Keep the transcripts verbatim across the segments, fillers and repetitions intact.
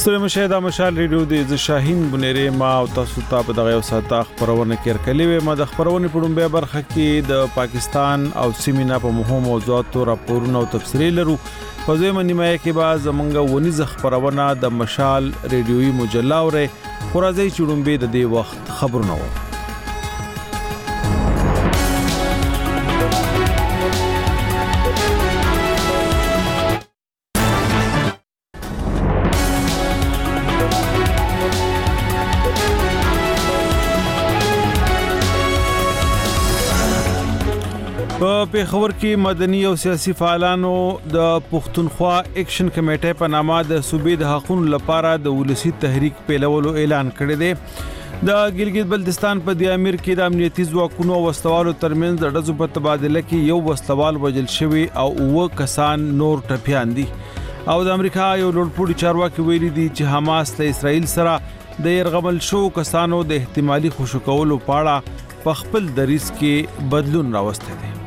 ستړي مشه د مشال ریډیو د شاهین بنيري ما او تاسو ته په دغه وساته خبرونه کړ کلی و ما د خبرونه په ډومبه برخه کې د پاکستان او سیمینه په مهمو موضوعاتو راپورونه او تفسیري لرو په ځمه نیمه کې بعد زمونږ ونیز خبرونه د مشال ریډیوي مجله اوره خورازي چړومبه د دې وخت خبرونه و په پیښور کې مدني او سیاسي فعالانو د پښتونخوا اکشن کمیټې په نامه د صوبې د حقوقو لپاره د ولسی تحریک پیلولو اعلان کړی دی د ګلګت بلتستان په د امیر کې د امنیتي ځواکونو او وسلوالو ترمنځ د ډزو په تبادله کې یو وسلوال وژل شوی او اوه کسان نور ټپيان دي او د امریکا یو لوړپوړي چارواکي ویلي دي چې حماس له اسرائیل سره د يرغمل شو کسانو د احتمالي خوشکولو پاړه په خپل دریس کې بدلون راوسته دي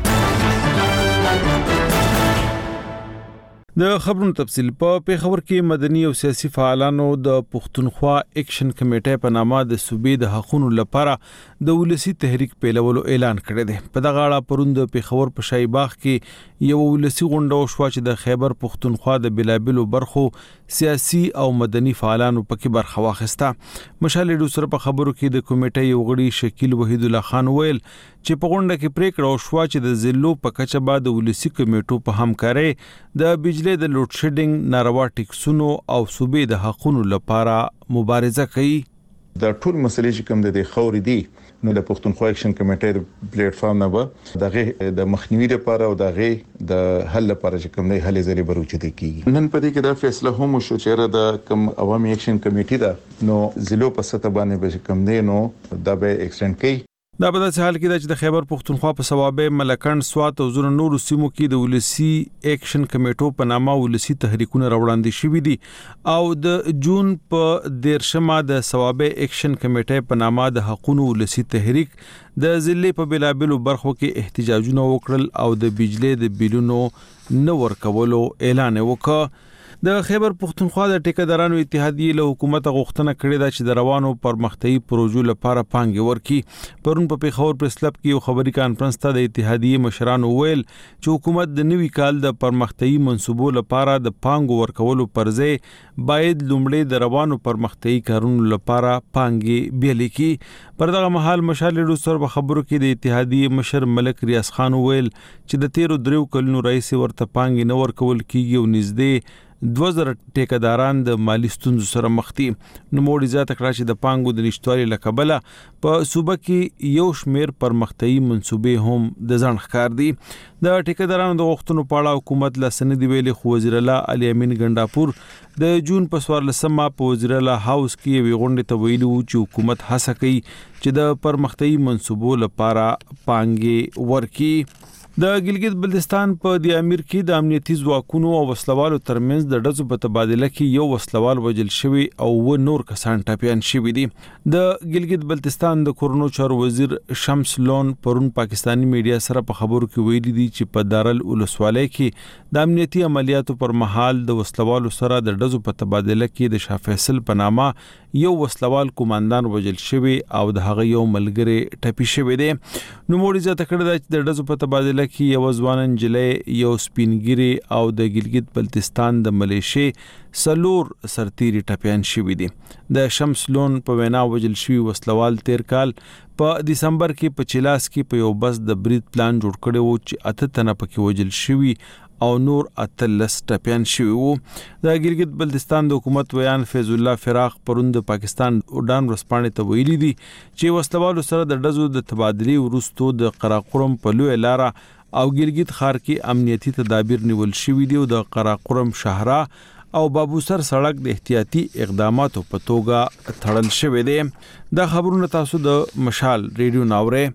د خبرونو تفصیل په پیښور کې مدني او سیاسي فعالانو د پښتونخوا اکشن کمیټې په نامه د صوبې د حقوقو لپاره د ولسی تحریک پیلولو اعلان کړی دی په دغه اړه پروند پیښور په شای باغ کې یو ولسی غونډه شو چې د خیبر پښتونخوا د بلابلو برخو سیاسي او مدني فعالانو پکې برخه واخیسته مشال ډوسر په خبرو کې د کمیټې یو غړي شکیل وحید الله خان ویل چې په غونډه کې پریکړه وشوه چې د ضلعو په کچه بعد ولسی کمیټو په همکارۍ د بجلی د لوډ شیډینګ ناروا ټیکسونو او صوبې د حقوقو لپاره مبارزه کوي د ټول مسلې چې کوم د خوري دي نو د پښتونخوا اکشن کمیټې د پلیټ فارم نه و دغه د مخنیوي لپاره او دغه د حل لپاره چې کوم نه حل زری بروچته کیږي نن په دې کې دا فیصله هم شو چې د کوم عوامي اکشن کمیټې دا نو ضلعو په سطح باندې به کوم نه نو دا به ایکسټند کوي دا په داسې حال کې چې د خیبر پښتونخوا په ثوابه ملکند سوات او زور نور سیمو کې د ولسی اکشن کمیټو په نامه ولسی تحریکونه راوړاندې شوې دي او د جون په دیرشمه د ثوابه اکشن کمیټې په نامه د حقوقو ولسی تحریک د ضلع په بلابلو برخو کې احتجاجونه وکړل او د بجلی د بیلونو نو ورکولو اعلان وکړ د خیبر پښتونخوا د ټیکدارانو اتحادیه له حکومت غوښتنه کړې ده چې د روانو پرمختیايي پروژو لپاره پانګې ورکړي پرون په پیښور پریس کلب کې یو خبري کانفرنس ته د اتحادیه مشرانو ویل چې حکومت د نوي کال د پرمختیايي منصوبو لپاره د پانګو ورکولو پرځای باید لومړی د روانو پرمختیايي کارونو لپاره پانګې بیل کړي پر دغه مهال مشال ډوسر په خبرو کې د اتحادیه مشر ملک ریاض خان ویل چې د تیرو دریو کلونو رئیس ورته پانګې نه ورکول کیږي او نږدې دوه زره ټیکداران د مالی ستونزو سره مخ دي نو موږ ځات کړه چې د پانګو د نشټوالي لکبله په صوبه کې یو شمیر پرمختیايي منصوبې هم د ځان ښکار دي د ټیکدارانو د غوښتنو په اړه حکومت لا سند ویلي خو وزیر الله علي امین ګنداپور د جون په سوارلسمه په وزیر الله هاوس کې وی غونډه ته ویلي و چې حکومت هڅه کوي چې د پرمختیايي منصوبو لپاره پانګې ورکړي د ګلګت بلتستان په د امیر کې د امنیتي ځواکونو او وسلوالو ترمنځ د ډزو په تبادله کې یو وسلوال وژل شوی او و نور کسان ټپيان شوی دي د ګلګت بلتستان د کورونو چارو وزیر شمس لون پرون پاکستانی میډیا سره په خبرو کې ویلي دي چې په دارل ولسوالۍ کې د امنیتي عملیاتو پر مهال د وسلوالو سره د ډزو په تبادله کې د شاه فیصل په نامه یو وسلوال کمانډان وژل شوی او د هغه یو ملګری ټپي شوی دی نو موږ ځات کړه چې د ډزو په تبادله کې یو ځوانن جلې یو سپینګری او د ګلګت بلتستان د ملیشي سلور سرتيري ټپيان شوی دي د شمس لون په وینا وجل شوی وسلوال تیر کال په دسمبر کې په چلاس کې په یو بس د برید پلان جوړ کړی و چې اته تنه پکې وجل شوی او نور اتلس ټپيان شوی وو د ګلګت بلتستان د حکومت ویان فیض الله فراق پروند پاکستان اډان ورسپانې ته ویلي دي چې وسلوالو سره د ډزو د تبادلې ورستو د قراقرم په لوی لاره او ګلګت خار کې امنیتي تدابیر نیول شوی دی او د قراقرم شهرا او بابوسر سړک د احتیاطي اقداماتو په توګه تړل شوی دی د خبرونو تاسو د مشال ریډیو ناوره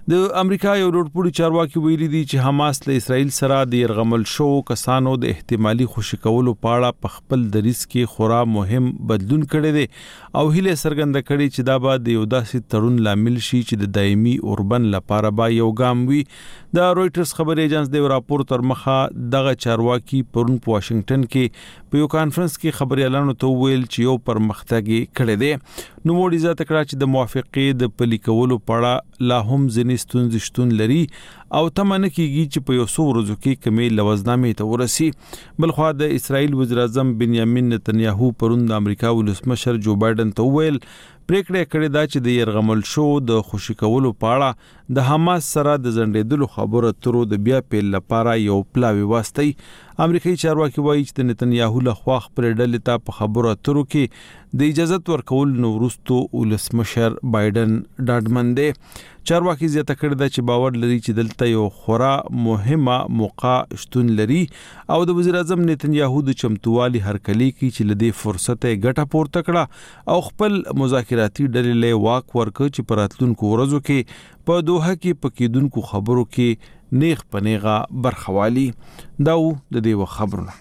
د امریکا یو لوړپوړي چارواکي ویلي دي چې حماس له اسرائیل سره د يرغمل شو کسانو د احتمالي خوشي کولو په اړه په خپل دریس کې خورا مهم بدلون کړی دی او هیله څرګنده کړې چې دا به د یو داسې تړون لامل شي چې د دایمي اوربن لپاره به یو ګام وي. د رويټرز خبري ایجنس د راپور تر مخه دغه چارواکي پرون په واشنگټن کې په یو کانفرنس کې خبريالانو ته ویل چې یو پرمختګ کړی دی. نو موږ ځا تکړه چې د موافقې د پلي کولو په اړه لا هم ځینې ستونزې شتون لري او تمنه کیږي چې په یو څو ورځو کې کمی لوزنامې ته ورسي. بلخو د اسرائیل وزیر اعظم بنیامین نتنیاهو پرون د امریکا ولسمشر جو بایدن ته ویل پریکړه کړې ده چې د يرغمل شو د خوشي کولو په اړه د حماس سره د زندېدلو خبره ترو د بیا پیل لپاره یو پلاوی واسطي. امریکایي چارواکي وایي چې د نتنیاهو له خوا خپل ډلې ته په خبره ترو کې د اجازه ورکول نو ورستو ولسمشر بایدن ډاډمن دی. چارواکي زیاته کړې ده چې باور لري چې دلته یو خورا مهمه موقع شتون لري او د وزیر اعظم نتنیاهو د چمتووالي هرکلی کې چې لدی فرصت ګټه پورته کړه او خپل مذاکراتي ډلې له واک ورکړ چې پراتلونکو ورځو کې په دوحه کې پکیدونکو خبرو کې نیغ پنیغه برخوالي. داو د دې خبرونه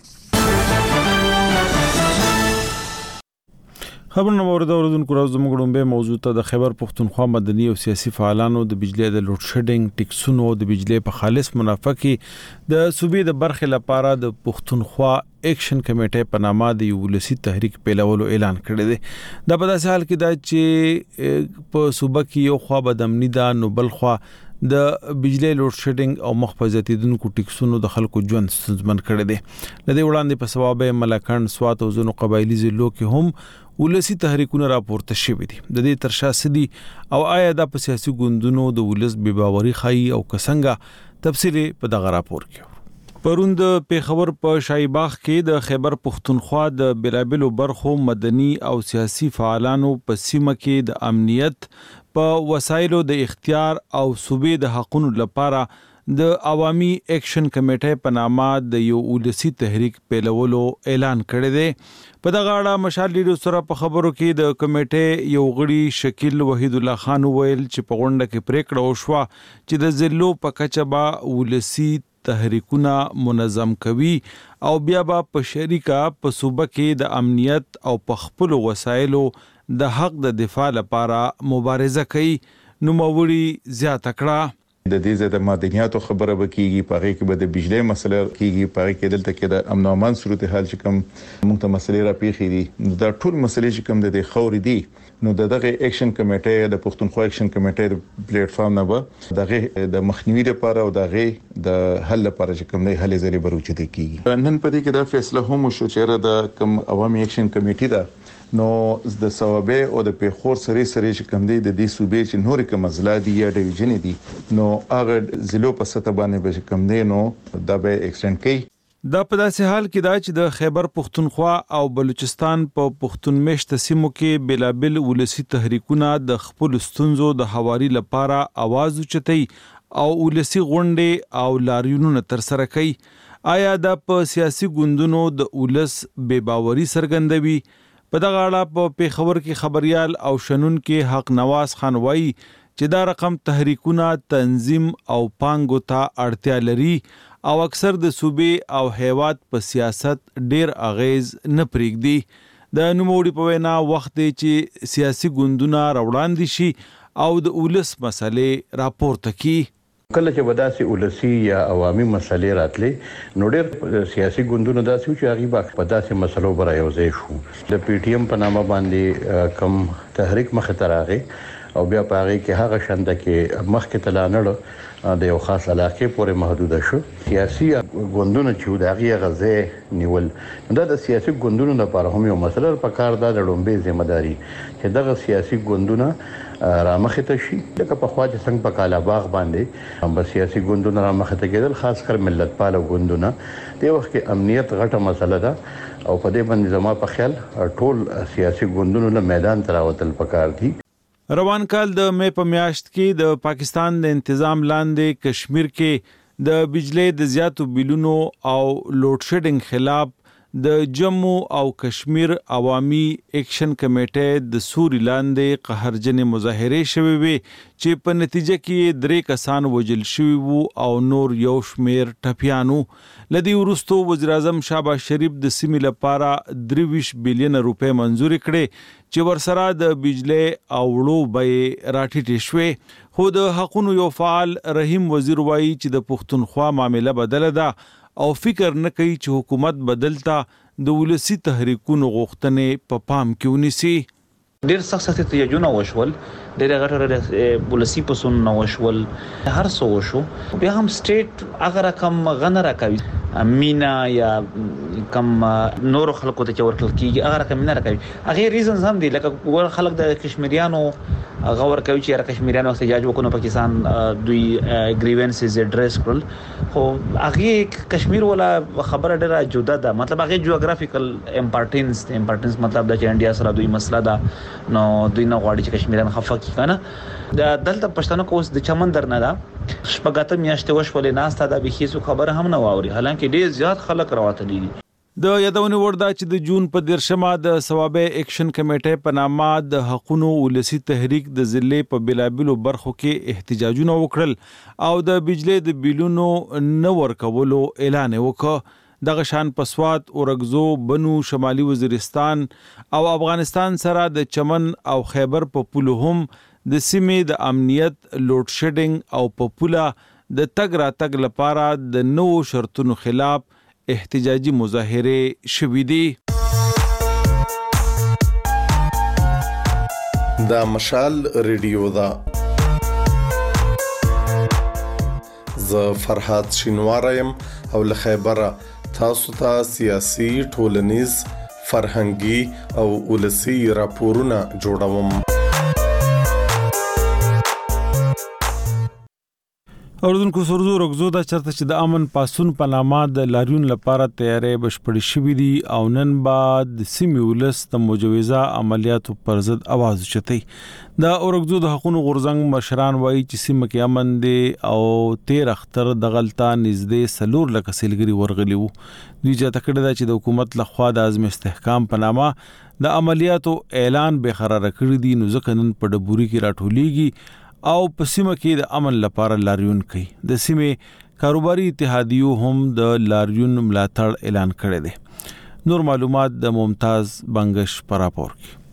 خبرونه ورته اوردونکو راز زموږ به موضوع ته د خیبر پختونخوا مدني او سیاسي فعالانو د بجلی د لوډ شیډینګ ټیکسونو د بجلی په خالص منافع کې د صوبې د برخې لپاره د پختونخوا اکشن کمیټې په نامه د ولسی تحریک پیلولو اعلان کړی دی. دا په داسې حال کې دا چې په صوبه کې یو خوا بدامنی دا نو بل خوا د بجلی لوډ شیډینګ او مخفزتیدونکو ټیکسونو د خلکو ژوند ستونزمن کړی دی. لدې وړاندې په سبب ملکان سوات او زونو قبایلی ضلعو کې هم ولسی تحریکونه راپورته شوي دي. د دې ترشا سدي او آیا د سیاسي ګوندونو د ولس بې باوري خای او کسنګه تفصیلی په دغه راپور کې. پرون د پیښور په شایباغ کې د خیبر پختونخوا د بیلابلو برخو مدني او سیاسي فعالانو په سیمه کې د امنیت په وسایلو د اختیار او صوبې د حقوقو لپاره د عوامي اکشن کمیټې په نامه د یو ولسی تحریک پیلولو اعلان کړی دی. په دغه اړه مشال لیډر سره په خبرو کې د کمیټې یو غړي شکیل وحید الله خان ویل چې په غونډه کې پریکړه وشوه چې د ضلعو په کچه به ولسی تحریکونه منظم کوي او بیا به په شریکه په صوبه کې د امنیت او په خپل وسایلو د حق د دفاع لپاره مبارزه کوي. نو موري زیاته کړه د دې زده مدنیاتو خبره وکيږي پاره کې به د بجلی مسله کیږي پاره کې دلته کې د امن او امان صورتحال چې کوم موږ ته مسلې را پیښې دي دا ټول مسلې چې کوم د خوري دي نو دغه اکشن کمیټه د پښتونخوا اکشن کمیټه د پلیټ فارم نه به دغه د مخنیوي لپاره او دغه د حل لپاره چې کوم نه حل زری بروچ دي کیږي. نن په دې کې دا فیصله هم شو چې د کوم عوامي اکشن کمیټه ده نو د ثوابه او د پیښور سری سری چې کوم دي د دې صوبې چې نور کوم ضلع دي یا ډیویژن دي نو هغه ضلعو په سطح باندې به کوم دي نو دا به ایکسټند کوي. دا په داسې حال کې دا چې د خیبر پختونخوا او بلوچستان په پختون مشت سیمو کې بلابل ولسی تحریکونه د خپل ستونزو د حواري لپاره आवाज اوچتي او ولسی غونډې او لاریونونه تر سره کوي. آیا دا په سیاسي ګوندونو د ولس بې باوري څرګندوي؟ په دغه اړه په پیښور کې خبريال او شنن کې حق نواز خان وایي چې دا رقم تحریکونه تنظیم او پانګو ته اړتیا لري او اکثر د صوبې او هیواد په سیاست ډیر اغیز نه پرېږدي. د نوموړي په وینا وخت دی چې سیاسي ګوندونه راوړاندې شي او د ولس مسلې راپورته کړي. کله چې وداسي ولسی یا عوامي مسلې راتلې نو ډېر سیاسي ګوندونو داسې چې هغه په په داسې مسلو برا یو ځای شو. د پی ټی ایم په نامه باندې کم تحریک مخ ته راغی او بیا په هغه کې هغه شنده کې مخ کې تلانړ د یو خاص علاقې پورې محدود شو. سیاسي ګوندونو چې د هغه غزه نیول دا د سیاسي ګوندونو لپاره هم یو مسله په کار ده د لومبي ځمداري چې دغه سیاسي ګوندونه را مخه ته شي. لکه په خواجه څنګه په کالا باغ باندې هم سیاسي ګوندونه را مخه ته کېدل خاص کر ملت پال ګوندونه د وخت کې امنیت غټه مسله ده او په دې باندې زما په خیال ټول سیاسي ګوندونو له میدان ته راوتل پکار دي. روان کال د مې په میاشت کې د پاکستان د انتظام لاندې کشمیر کې د بجلی د زیاتو بیلونو او لوډ شیډینګ خلاف د جموں او کشمیر عوامي اکشن کمیټې د سوري لاندې قهرجنې مظاهرې شوې وې چې په نتیجه کې درې کسان وژل شوي وو او نور یو شمېر ټپیانو. له دې وروستو وزیر اعظم شهباز شریف د سیمې لپاره درې ویشت بیلیونه روپۍ منظورې کړې چې ورسره د بجلی او وړو بیې راټیټې شوې. خو د حقونو یو فعال رحیم وزیر وایي چې د پښتونخوا معامله بدله ده او فکر نه کوي چې حکومت بدلتا د ولسی تحریکونو غوښتنې په پام کې ونیسي. ډیر سخت سخت احتجاجونه وشول، ډیر غټ ولسی پسونه وشول، هر څه وشو. بیا هم سټیټ هغه رقم غنه راکوي مینا یا کم نور خلکو ته چې ورکل کیږي هغه رقم نه راکوي. هغه ریزنز هم دي لکه ور خلک د کشمیریانو غور کوي چې را کشمیریانو احتجاج وکړو پاکستان دوی گریوینسز ایڈریس کړل، خو هغه کشمیر ولا خبره ډیره جدا ده. مطلب هغه جیوغرافیکل امپورټنس امپورټنس مطلب د انډیا سره دوی مسله ده، نو دوی نه غواړي چې کشمیریان خفه کی کنه. د دلته پښتنو کوس د چمن درنه ده شپږاته میاشتې وشولې ناسته ده به هیڅ خبره هم نه واوري، حالانکه ډیر زیات خلک راوتلي دي. د یادونې وړ ده چې د جون په دیرشمه د ثوابه اکشن کمیټې په نامه د حقونو ولسی تحریک د ضلع په بلابلو برخو کې احتجاجونه وکړل او د بجلی د بیلونو نه ورکولو اعلان وکړ. دغه شان په سوات، اورګزو، بنو، شمالي وزیرستان او افغانستان سره د چمن او خیبر په پولو هم د سیمې د امنیت لوډ شیډینګ او په پوله د تګ راتګ لپاره د نوو شرطونو خلاف احتجاجي مظاهرې شوې دي. دا مشال ریډیو دا ز فرحات شینوارم او له خیبره تاسو ته سیاسي، ټولنیز، فرهنګي او ولسی راپورونه جوړوم. اوردونکو سرزو رغزو دا چرته چې د امن پاسون په نامه د لاریون لپاره تیارې بشپړې شوې دي او نن بعد د سیمې ولس د مجوزه عملیاتو پر ضد आवाज اوچتي. د اورګزو د حقوقو غورځنګ مشران وایي چې سیمه کې امن دي او تیر اختر د غلطه نږدې سلور لکه سیلګري ورغلی وو. دوی چې تکړه ده چې د حکومت لخوا د عزم استحکام په نامه د عملیاتو اعلان به قرار کړی دي، نو ځکه نن په ډبوري کې راټولېږي او په سیمه کې د امن لپاره لاریون کوي. د سیمه کاروباري اتحادیو هم د لاریون ملاتړ اعلان کړی دی. نور معلومات د ممتاز بنگش پر راپور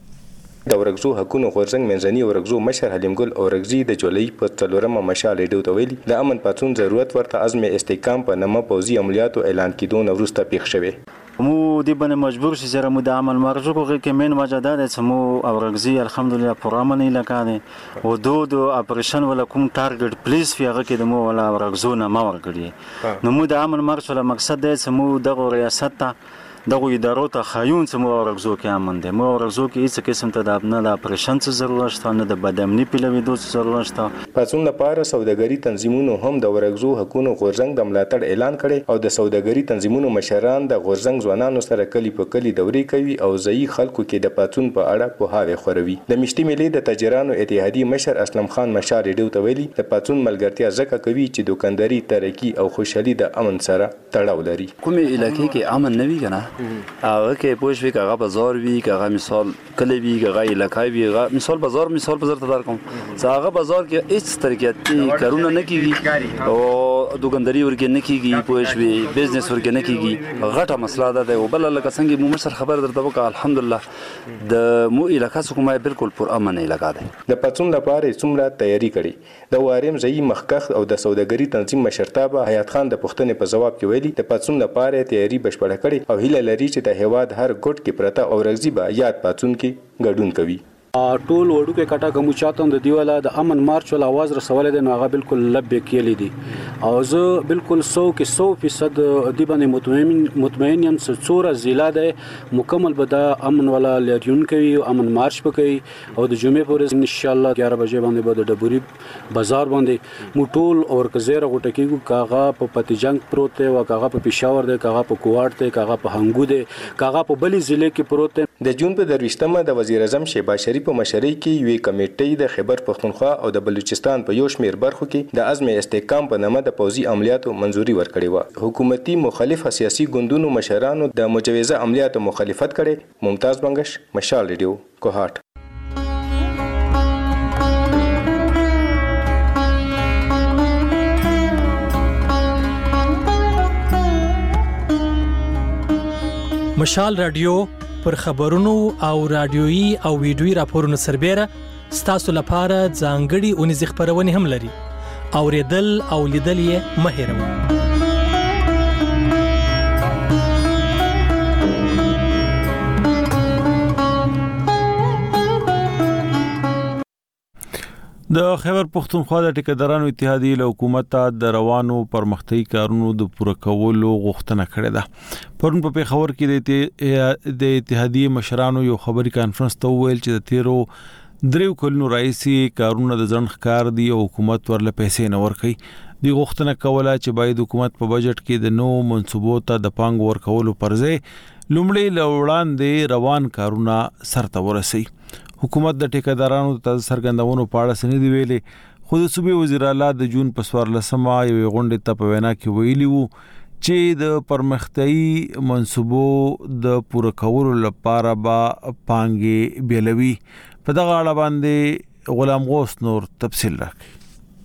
کې. د اورګزو حقوقو غورځنګ منځني اورګزو مشر حلیم ګل اورګزي د جولای په څلورمه مشال ډیو ته ویلي د امن پاتون ضرورت ورته عزم استحکام په نامه پوزي عملیاتو اعلان کیدو نو وروسته پیښ شوی. مو دی باندې مجبور شي چې مو د عمل مرجو کوي کې من وجداد چې مو اورګزي الحمدلله پرامن علاقه ده او دو دو اپریشن ولا کوم ټارګټ پلیز فیغه کې د مو ولا اورګزو نه ما ورګړي. نو مو د عمل مرجو له مقصد ده چې مو د ریاست ته دغه ادارو ته خایون چې مو اورګزو کې امن ده. مو اورګزو کې هیڅ قسم ته د نه د اپریشن څه ضرورت شته نه د بدامنی پیلوي دوه ضرورت شته. پاتون لپاره سوداګری تنظیمونو هم د اورګزو حقوقو غورځنګ د ملاتړ اعلان کړي او د سوداګری تنظیمونو مشران د غورځنګ ځوانانو سره کلی په کلی دوري کوي او ځای خلکو کې د پاتون په اړه په هاوی خوروي. د مشتي ملي د تاجرانو اتحادیې مشر اسلم خان مشال ډیو ته ویلي د پاتون ملګرتیا ځکه کوي چې دکانداري، ترقی او خوشحالي د امن سره تړاو لري. کومې علاقې کې امن نه وي کنه هغه کې پوه شوي که هغه بازار وي، که هغه مثال کلی وي، که هغه علاقه وي، هغه مثال بازار مثال بازار ته درکوم چې هغه بازار کې هیڅ ترقیاتي کارونه نه کیږي او دکانداري ورکې نه کیږي، پوه شوي بزنس ورکې نه کیږي. غټه مسله ده او بل لکه څنګه مو مشر خبر درته وکړه الحمدلله د مو علاقه څخه بالکل پر امن علاقه ده. د پاتون لپاره څومره تیاری کړي د واریم ځای مخکخ او د سوداګری تنظیم مشرتابه حیات خان د پښتنې په جواب کې ویلي د پاتون لپاره تیاری بشپړه کړي او هیله لري چې د هیواد هر ګوټ کې پرته اورګزي به یاد پاتون کې ګډون کوي. ټول وړو کې کټه کوم چاته د دیواله د امن مارچ ول आवाज رسول دي نو هغه بالکل لبه کېلې دي او زه بالکل سو کې سو فیصد دی باندې مطمئن مطمئن یم چې څوره ضلع ده مکمل به د امن ولا لاریون کوي او امن مارچ وکړي او د جمعې پورې ان شاء الله اګیارہ بجې باندې به د ډبوري بازار باندې مو ټول اورګزیره غټه کېږي کاغه په پتیجنګ پروت او کاغه په پېښور ده، کاغه په کوواټ ده، کاغه په هنګو ده، کاغه په بلی ضلع کې پروت. د جون په درويشتمه د وزیر اعظم شهباز شریف په مشرۍ کې یوې کمیټې د خیبر پختونخوا او د بلوچستان په یو شمېر برخو کې د عزم استحکام په نامه د پوځي عملیاتو منځوري ورکړې وه. حکومتي مخالف سیاسي ګوندونو مشرانو د مجوزه عملیاتو مخالفت کړي. ممتاز بنگش، مشال ریډیو، کوهاټ. مشال رادیو پر خبرونو او رادیويي او ویډیويي راپورونو سربېره ستاسو لپاره ځانګړي اونیز خبرونه هم لري. اوریدل او لیدل یې مه هېروئ. د خیبر پختونخوا د ټیکدارانو اتحادیې له حکومت د روانو پرمختګي کارونو د پوره کولو غوښتنه کړې ده. پرون په پیښور کې د اتحادیې مشرانو یو خبري کانفرنس ته ویل چې د تیرو دریو کلونو راځي کارونه د ځنډ ښکار دي او حکومت ورله پیسې نه ورکوي. د غوښتنه کوله چې باید حکومت په بجټ کې د نو منصوبو ته د پانګ ورکولو پرځای لومړی لوړاندې روان کارونه سرته ورسي. حکومت د ټیکدارانو د سرګندونو په اړه سندې ویلې، خو د صوبې وزیر اعلی د جون په څوارلسمه یو غونډې ته په وینا کې ویلي وو چې د پرمختیايي منصوبو د پوره کولو لپاره به پانګې بیلوي. په دغه اړه باندې غلام غوث نور تفصیل راکړي.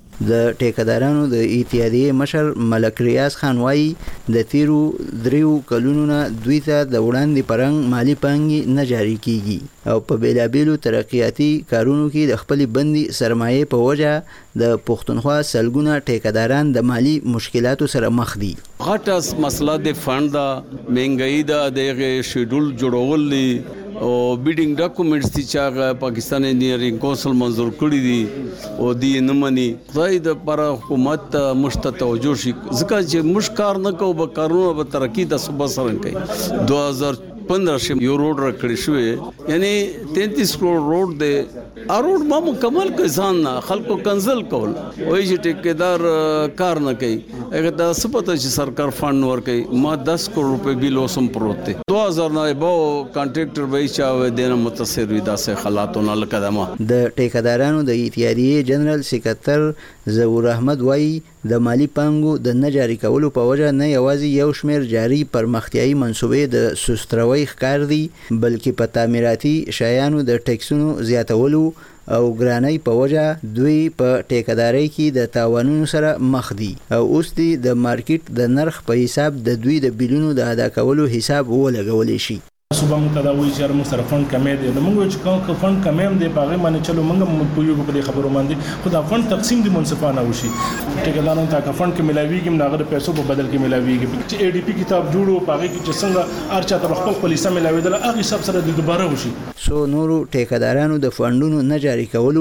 د ټیکدارانو د اتحادیې مشر ملک ریاض خان وايي د تیرو دریو کلونو نه دوی ته د وړاندې پرنګ مالی پانګې نه جاري کیږي او په بیلابیلو ترقیاتي کارونو کې د خپل بندي سرمایې په وجه د پښتونخوا سلګونه ټیکداران د مالی مشکلاتو سره مخ دي. غټه مسله د فند دا مهنګي دا د شیډول جوړول او بیډینګ ډاکومېنټس چې هغه پاکستان انجینرینګ کونسل منظور کړی دي او دی نه مني. خدای د پر حکومت مشت توجه شي ځکه چې مشکار نه کو به کارونه به ترقی د صوبه سره کوي. دو هزار پندرہ شم یو روډ راکړی شوی یعنی تینتیس کروڑ روډ دی. ا روډ ما مکمل کسان خلکو کنزل کول وای چې ټیکدار کار نه کوي هغه د سپته چې سرکار فند ور کوي. ما دس کروڑ روپے بیل اوسم پروت دی. دو هزار نه به کانټریکټر وای چې دینه متصر وي داسې حالاتونه لکدمه. د ټیکدارانو د اتحادیې جنرال سکرټر ظهور احمد وای د مالی پانګو د نه جاري کولو په وجه نه یوازې یو شمېر جاري پرمختیايي منصوبې د سستروي ښکار دي بلکې په تعمیراتي شیانو د ټیکسونو زیاتولو او ګرانۍ په وجه دوی په ټیکدارۍ کې د تاوانونو سره مخ دي او اوس دي د مارکیټ د نرخ په حساب د دوی د بیلونو د ادا کولو حساب ولګولی شي. صوبه مونږ ته دا وایي چې موږ سره فند کمې دی نو موږ چې کوم فند کمې هم دی په هغه باندې چلو موږ هم پوهیږو په دې خبرو باندې خو دا فند تقسیم د منصفانه وشي. ټیکدارانو ته که فند کې ملاویږي نو هغه د پیسو په بدل کې ملاویږي چې اي ډي پي کتاب جوړو په هغه کې چې څنګه هر چا ته خپل خپل حصہ ملاویدل هغه حساب سره د دوباره وشي. سو نورو ټیکدارانو د فندونو نه جاري کولو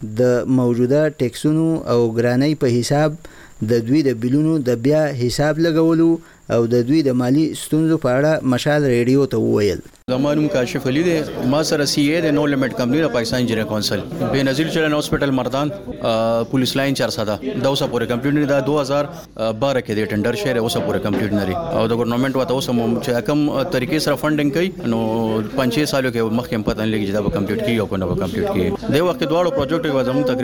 د موجوده ټیکسونو او ګرانۍ په حساب د دوی د بیلونو د بیا حساب لګولو او د دوی د مالی ستونزو په اړه مشال ریډیو ته وویل. زمانم کاشف علی دی ما سره سی ای د نو لیمټ کمپنی د پاکستان انجینیر کونسل بنظیر چلن هاسپټل مردان پولیس لاین چار ساده دا اوسه پوره کمپلیټ دا دو هزار بارہ کې د ټندر شهر اوسه پوره کمپلیټ نری او د ګورنمنت وته اوسه چې کم طریقې سره فندینګ کوي نو پنځه چھ سالو کې مخکې هم پته نه لګي چې دا به کمپلیټ کیږي او کنه به کمپلیټ کیږي. د وخت دواړو پروجیکټ یو زموږ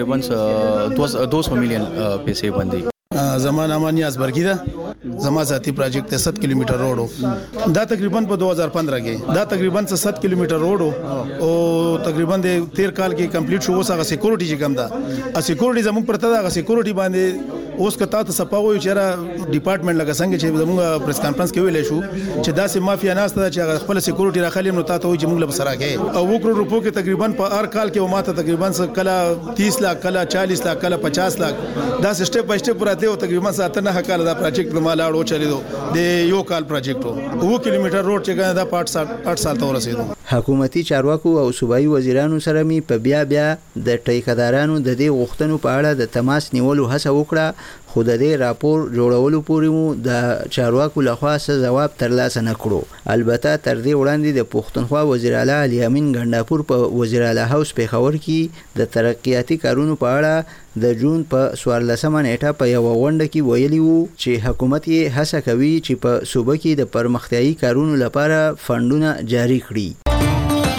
تقریبا دو سو میلیون پیسې باندې. زمان امانی ازبرګی دا زما ذاتی پروجیکټ ست کیلومتر روډ دا تقریبا په دو هزار پندرہ کې دا تقریبا ست کیلومتر روډ او تقریبا د تیر کال کې کمپلیټ شو. اوسه سکیورټي چې کم دا ا سکیورټي زموږ پرته دا سکیورټي باندې اوس کته ته سپاوي چې را ډپارټمنټ لګا څنګه چې زموږ پریس کانفرنس کې ویل شو چې دا سه مافیا ناسته چې خپل سکیورټي راخلیم نو تاسو چې موږ له سره کې او وکړو روپو کې تقریبا په هر کال کې ماته تقریبا کله تیس لک کله چالیس لک کله پچاس لک دا سټپ بای سټپ راته او تقریبا ساتنه حکاله دا پروجیکټ د مالاړو چلیدو د یو کال پروجیکټ وو کیلومتر روډ چې دا پات اټ سال ته ورسېدو. حکومتي چارواکو او صوبایي وزیرانو سره می په بیا بیا د ټیکدارانو د دې غوښتنو په اړه د تماس نیولو هڅه وکړه خو د دې راپور جوړولو پورې مو د چارواکو لخوا څه جواب ترلاسه نه کړو. البته تر دې وړاندې د پښتونخوا وزیر اعلی علي امین ګنداپور په وزیر اعلی هاوس پیښور کې د ترقیاتي کارونو په اړه د جون په څوارلسمه نیټه په یو غونډه کې ویلي وو چې حکومت یې هڅه کوي چې په صوبه کې د پرمختیايي کارونو لپاره فندونه جاري کړي.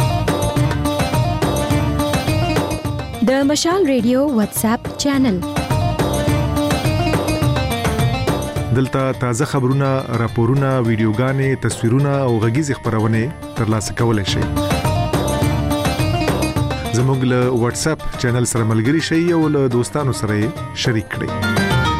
د مشال ریډیو واتس اپ چینل. دلته تازه خبرونه، راپورونه، ویډیوګانې، تصویرونه او غږیز خبرونه ترلاسه کولای شئ. زموږ له واتس اپ چینل سره ملګري شئ او له دوستانو سره شریک کړئ.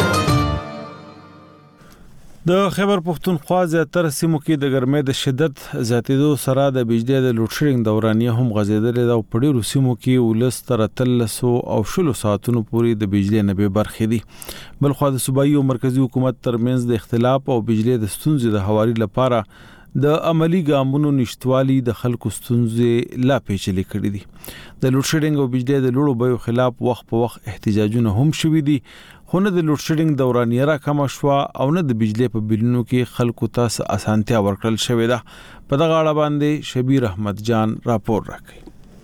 د خیبر پختونخوا زیاتره سیمو کې د ګرمۍ د شدت زیاتېدو سره د بجلی د لوډ شیډینګ دورانیه هم غځېدلې ده او په ډېرو سیمو کې ولس تر اتلسو او شلو ساعتونو پورې د بجلی نه بې برخې دي. بلخوا د صوبایي او مرکزی حکومت ترمنځ د اختلاف او بجلی د ستونزې د هواري لپاره د عملی ګامونو نشټوالي د خلکو ستونزې لا پیچلې کړې دي. د لوډ شیډینګ او بجلی د لوړو بیو خلاف وخت په وخت احتجاجونه هم شوي دي، خو نه د لوډ شیډینګ دورانیه را کم شوه او نه د بجلی په بلونو کې خلکو ته اسانتیا ورکړل شوې ده. په دغه اړه باندې شبیر احمد جان راپور راکړي.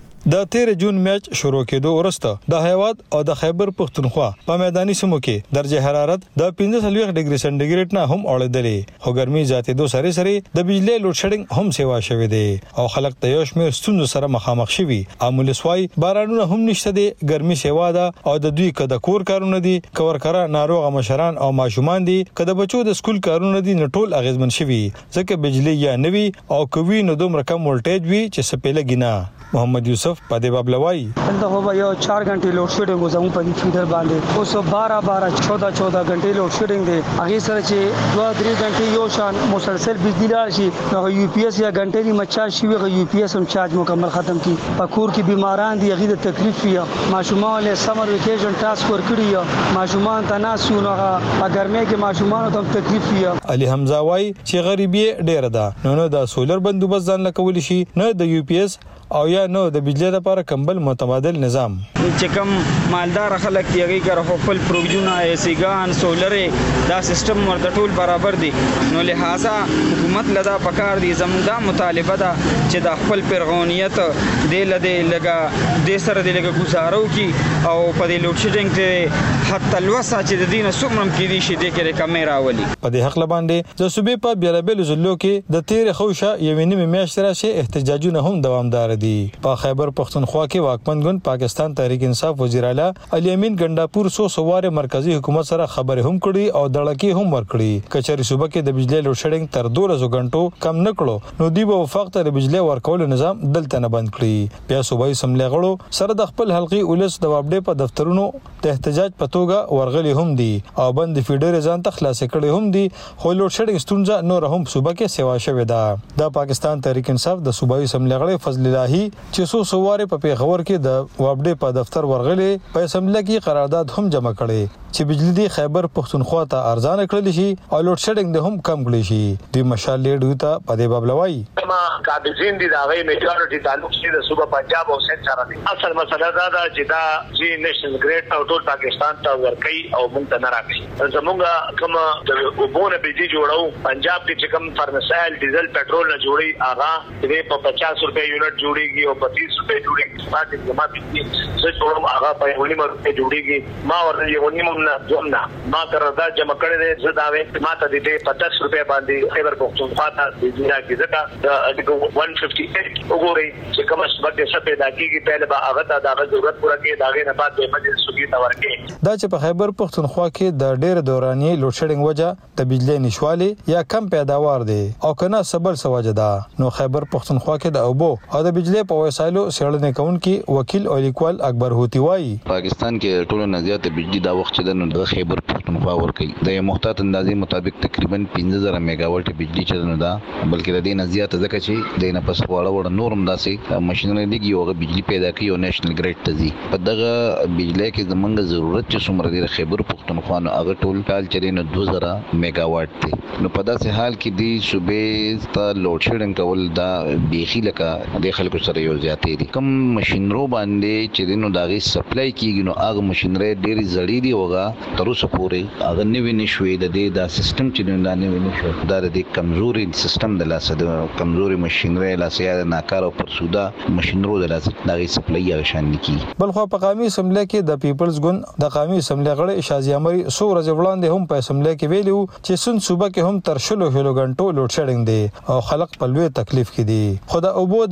د تیر جون میچ شروع کېدو وروسته د هیواد او د خیبر پختونخوا په میداني سیمو کې درجه حرارت د پنځه څلوېښت ډیګري سنټیګریډ نه هم اړېدلې، خو ګرمي زیاتېدو سره سره د بجلی لوډ شیډینګ هم سیوا شوې ده او خلک د یو شمېر ستونزو سره مخامخ شوي. امولسوای بارانونه هم نشته دي، ګرمي سیوا ده او د دوی کده کور کارونه دي، کورکرا ناروغ مشران او ماشومان دي، کده بچو د سکول کارونه دي، نټول اغیزمن شوي ځکه بجلی یا نوي او کوي نو دومره کم ولټیج وي چې سپېله گینا. محمد یوسف پدې بابلوای دلته هو یو چار غنټې لوډ شیډینګ زمو په دې فیډر باندې اوس بارہ بارہ چودہ چودہ غنټې لوډ شیډینګ دی. هغه سره چې دوه درې غنټې یو شان مسلسل بجلی راشي نو یو پی ایس یا غنټې دی مچا شي وي یو پی ایس هم چارج مکمل ختم کی. پکور کې بیماران دي، هغه د تکلیف یا ماشومان له سمر ویکیشن ټاسک ور کړی یا ماشومان تناسو نو اگر مې کې ماشومان ته تکلیف یا علي حمزه وای چې غریبي ډېر ده، نو نو د سولر بندوبست ځان لکول شي، نه د یو پی ایس او یا نو د بجلی لپاره کمبل متبادل نظام. چې کوم مالدار خلک دی هغه کار خپل پروګجونه ایسیګان سولرې دا سیستم ورته ټول برابر دي، نو لہذا حکومت لدا پکار دي زموږ دا مطالبه ده چې د خپل پیرغونیت د لده لګه د سره د لګه گزارو کی او په دې لوډ شیډینګ ته حتی الوسه چې د دینه سومرم کې دي شي د کې کیمرا ولي. په دې حق لباندې د صوبې په بیلابل ضلعو کې د تیر خوشه یوې نیمه میاشتې راشي احتجاجونه هم دوامدار دي. په خیبر پختونخوا کې واکمن ګوند پاکستان تحریک انصاف وزیر اعلی علي امین ګنداپور سو سواره مرکزی حکومت سره خبرې هم کړي او دړکی هم ورکړي. کچري صوبه کې د بجلی لوډ شیډینګ تر دولسو غنټو کم نکړو نو دی به وفاق ته بجلی ورکول نظام دلته نه بند کړي. بیا صوبایي سملې غړو سره د خپل حلقي ولس د وابډې په دفترونو د احتجاج په توګه ورغلي هم دي او بند فیډر ځان ته خلاص کړي هم دي، خو لوډ شیډینګ ستونزه نور هم صوبه کې سیوا شوې ده. د پاکستان تحریک انصاف د صوبایي سملې غړي فضل الهي چې سو سواره په پیښور کې د وابډې په دفتر ورغلي په اسمبلی کې قرارداد هم جمع کړي چې بجلی دی خیبر پختونخوا ته ارزانه کړل شي او لوډ شیډینګ د هم کم کړی شي. د مشال لیډو ته په دې بابلوای ما قابضین دي دا غي میجورټي تعلق شي د صوبه پنجاب او سند سره دي. اصل مسله دا ده چې دا جی نېشنل ګریډ او ټول پاکستان ته ورکړي او موږ ته نه راکړي. زموږ کوم د وبونه بجلی جوړو پنجاب کې چې کوم فرنسایل ډیزل پټرول نه جوړي هغه دې په پچاس روپے یونټ جوړيږي او په تیس روپے جوړيږي. پاتې جمع بجلی څه جوړم هغه په ونیمه روپے جوړيږي. ما ورته یو ونیمه نه دومنا ما قرارداد جمع کړی دی زه دا وې ما ته دې په دس روپے باندې خیبر پختونخوا ته بجلی راکړي. ځکه د ایک سو اٹھاون وګورئ چې کوم څه باندې څه پیدا کیږي پهله به هغه ته د ضرورت پوره کې داغه نه بعد به مجلس سګي تا ورکې. دا چې په خیبر پختونخوا کې د ډېر دوراني لوډ شیډینګ وجه د بجلی نشوالي یا کم پیداوار دی او کنه سبل سوجه ده، نو خیبر پختونخوا کې د اوبو او د بجلی په وسایلو څېړنې کوونکي وکیل او لیکوال اکبر هوتی وایي پاکستان کې ټولو نه زیات بجلی دا وخت چې د خیبر پختونخوا ورکې د محتاط اندازې مطابق تقریبا پنځه زره میگا واټ بجلی چې نه ده، بلکې د دې نه زیات ځکه چې د نه پس وړه وړه نورم داسې ماشينونه لګي او بجلی پیدا کوي او نېشنل ګریډ ته ځي. په دغه بجلی کې زمونږ ضرورت چې څومره دی خیبر پختونخوا نو هغه ټول کال چې نه دوه زره میگا واټ دی. نو په داسې حال کې دی صوبې ته لوډ شیډینګ کول دا بیخي لکه د خلکو سره یو زیاتې دي. کوم ماشينرو باندې چې نو داغي سپلای کیږي نو هغه ماشينري ډېری زړې دي اوغه تر اوسه پورې هغه نوی نشوي د دې دا سیستم چې دا نوی نشو دا د کمزوري سیستم د لاسه د کمزوري ماشينري لاسه یا ناکاره او پرسوده ماشينرو د لاسه داغي سپلای یا شان نکی. بلخو په قومي اسمبلی کې د پیپلز ګوند د قومي اسمبلی غړي شازي امري سو ورځې وړاندې هم په اسمبلی کې ویلو چې سن صوبه کې هم تر شلو شلو غنټو لوډ شیډینګ دی او خلک په لوی تکلیف کې دي. خو د اوبو د بجلی او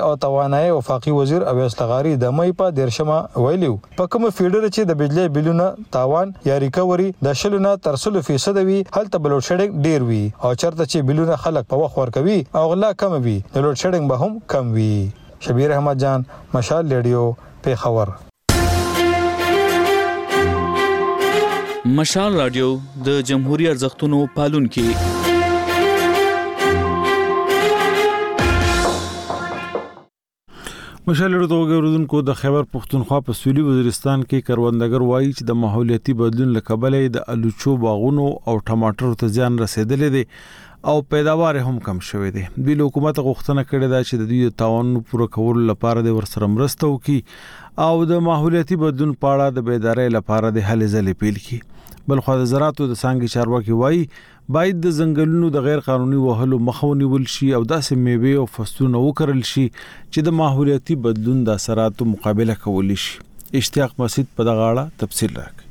او توانایي وفاقي وزیر اویس لغاری د مې په دیرشمه ویلو په کوم فیډر چې د بجلی بلونه تاوان یا ریکوري د شلونه تر سلو فیصد وي هلته بلوډ شیډینګ ډیر وي او چرته چې بلونه خلک په وخت ورکوي او غلا کم وي د لوډ شیډینګ به هم کم وي. شبیر احمد جان، مشال ریډیو، پیښور. مشال رادیو د جمهوریت ارزښتونو پالونکي. مشال ریډیو غوړونکو د خیبر پښتونخوا په سویلي وزیرستان کې کروندګر وایي چې د ماحولیاتي بدلون له کبله د الوچو باغونو او ټماټرو ته زیان رسیدلې دي او پیداوار هم کم شوې دي. د حکومت غوښتنه کړې ده چې د دوی تاوان پوره کولو لپاره د ورسره مرسته وکړي او د ماحولیاتي بدلون په اړه د بیدارۍ لپاره د هلې ځلې پیل کړي. بلخو د زراعتو د څانګې چارواکي وایي باید د ځنګلونو د غیر قانوني وهلو مخه ونیول شي او داسې میوې او فصلونه وکرل شي چې د ماحولیاتي بدلون د اثراتو مقابله کولی شي. اشتیاق مسعود په دغه اړه تفصیل راکړي.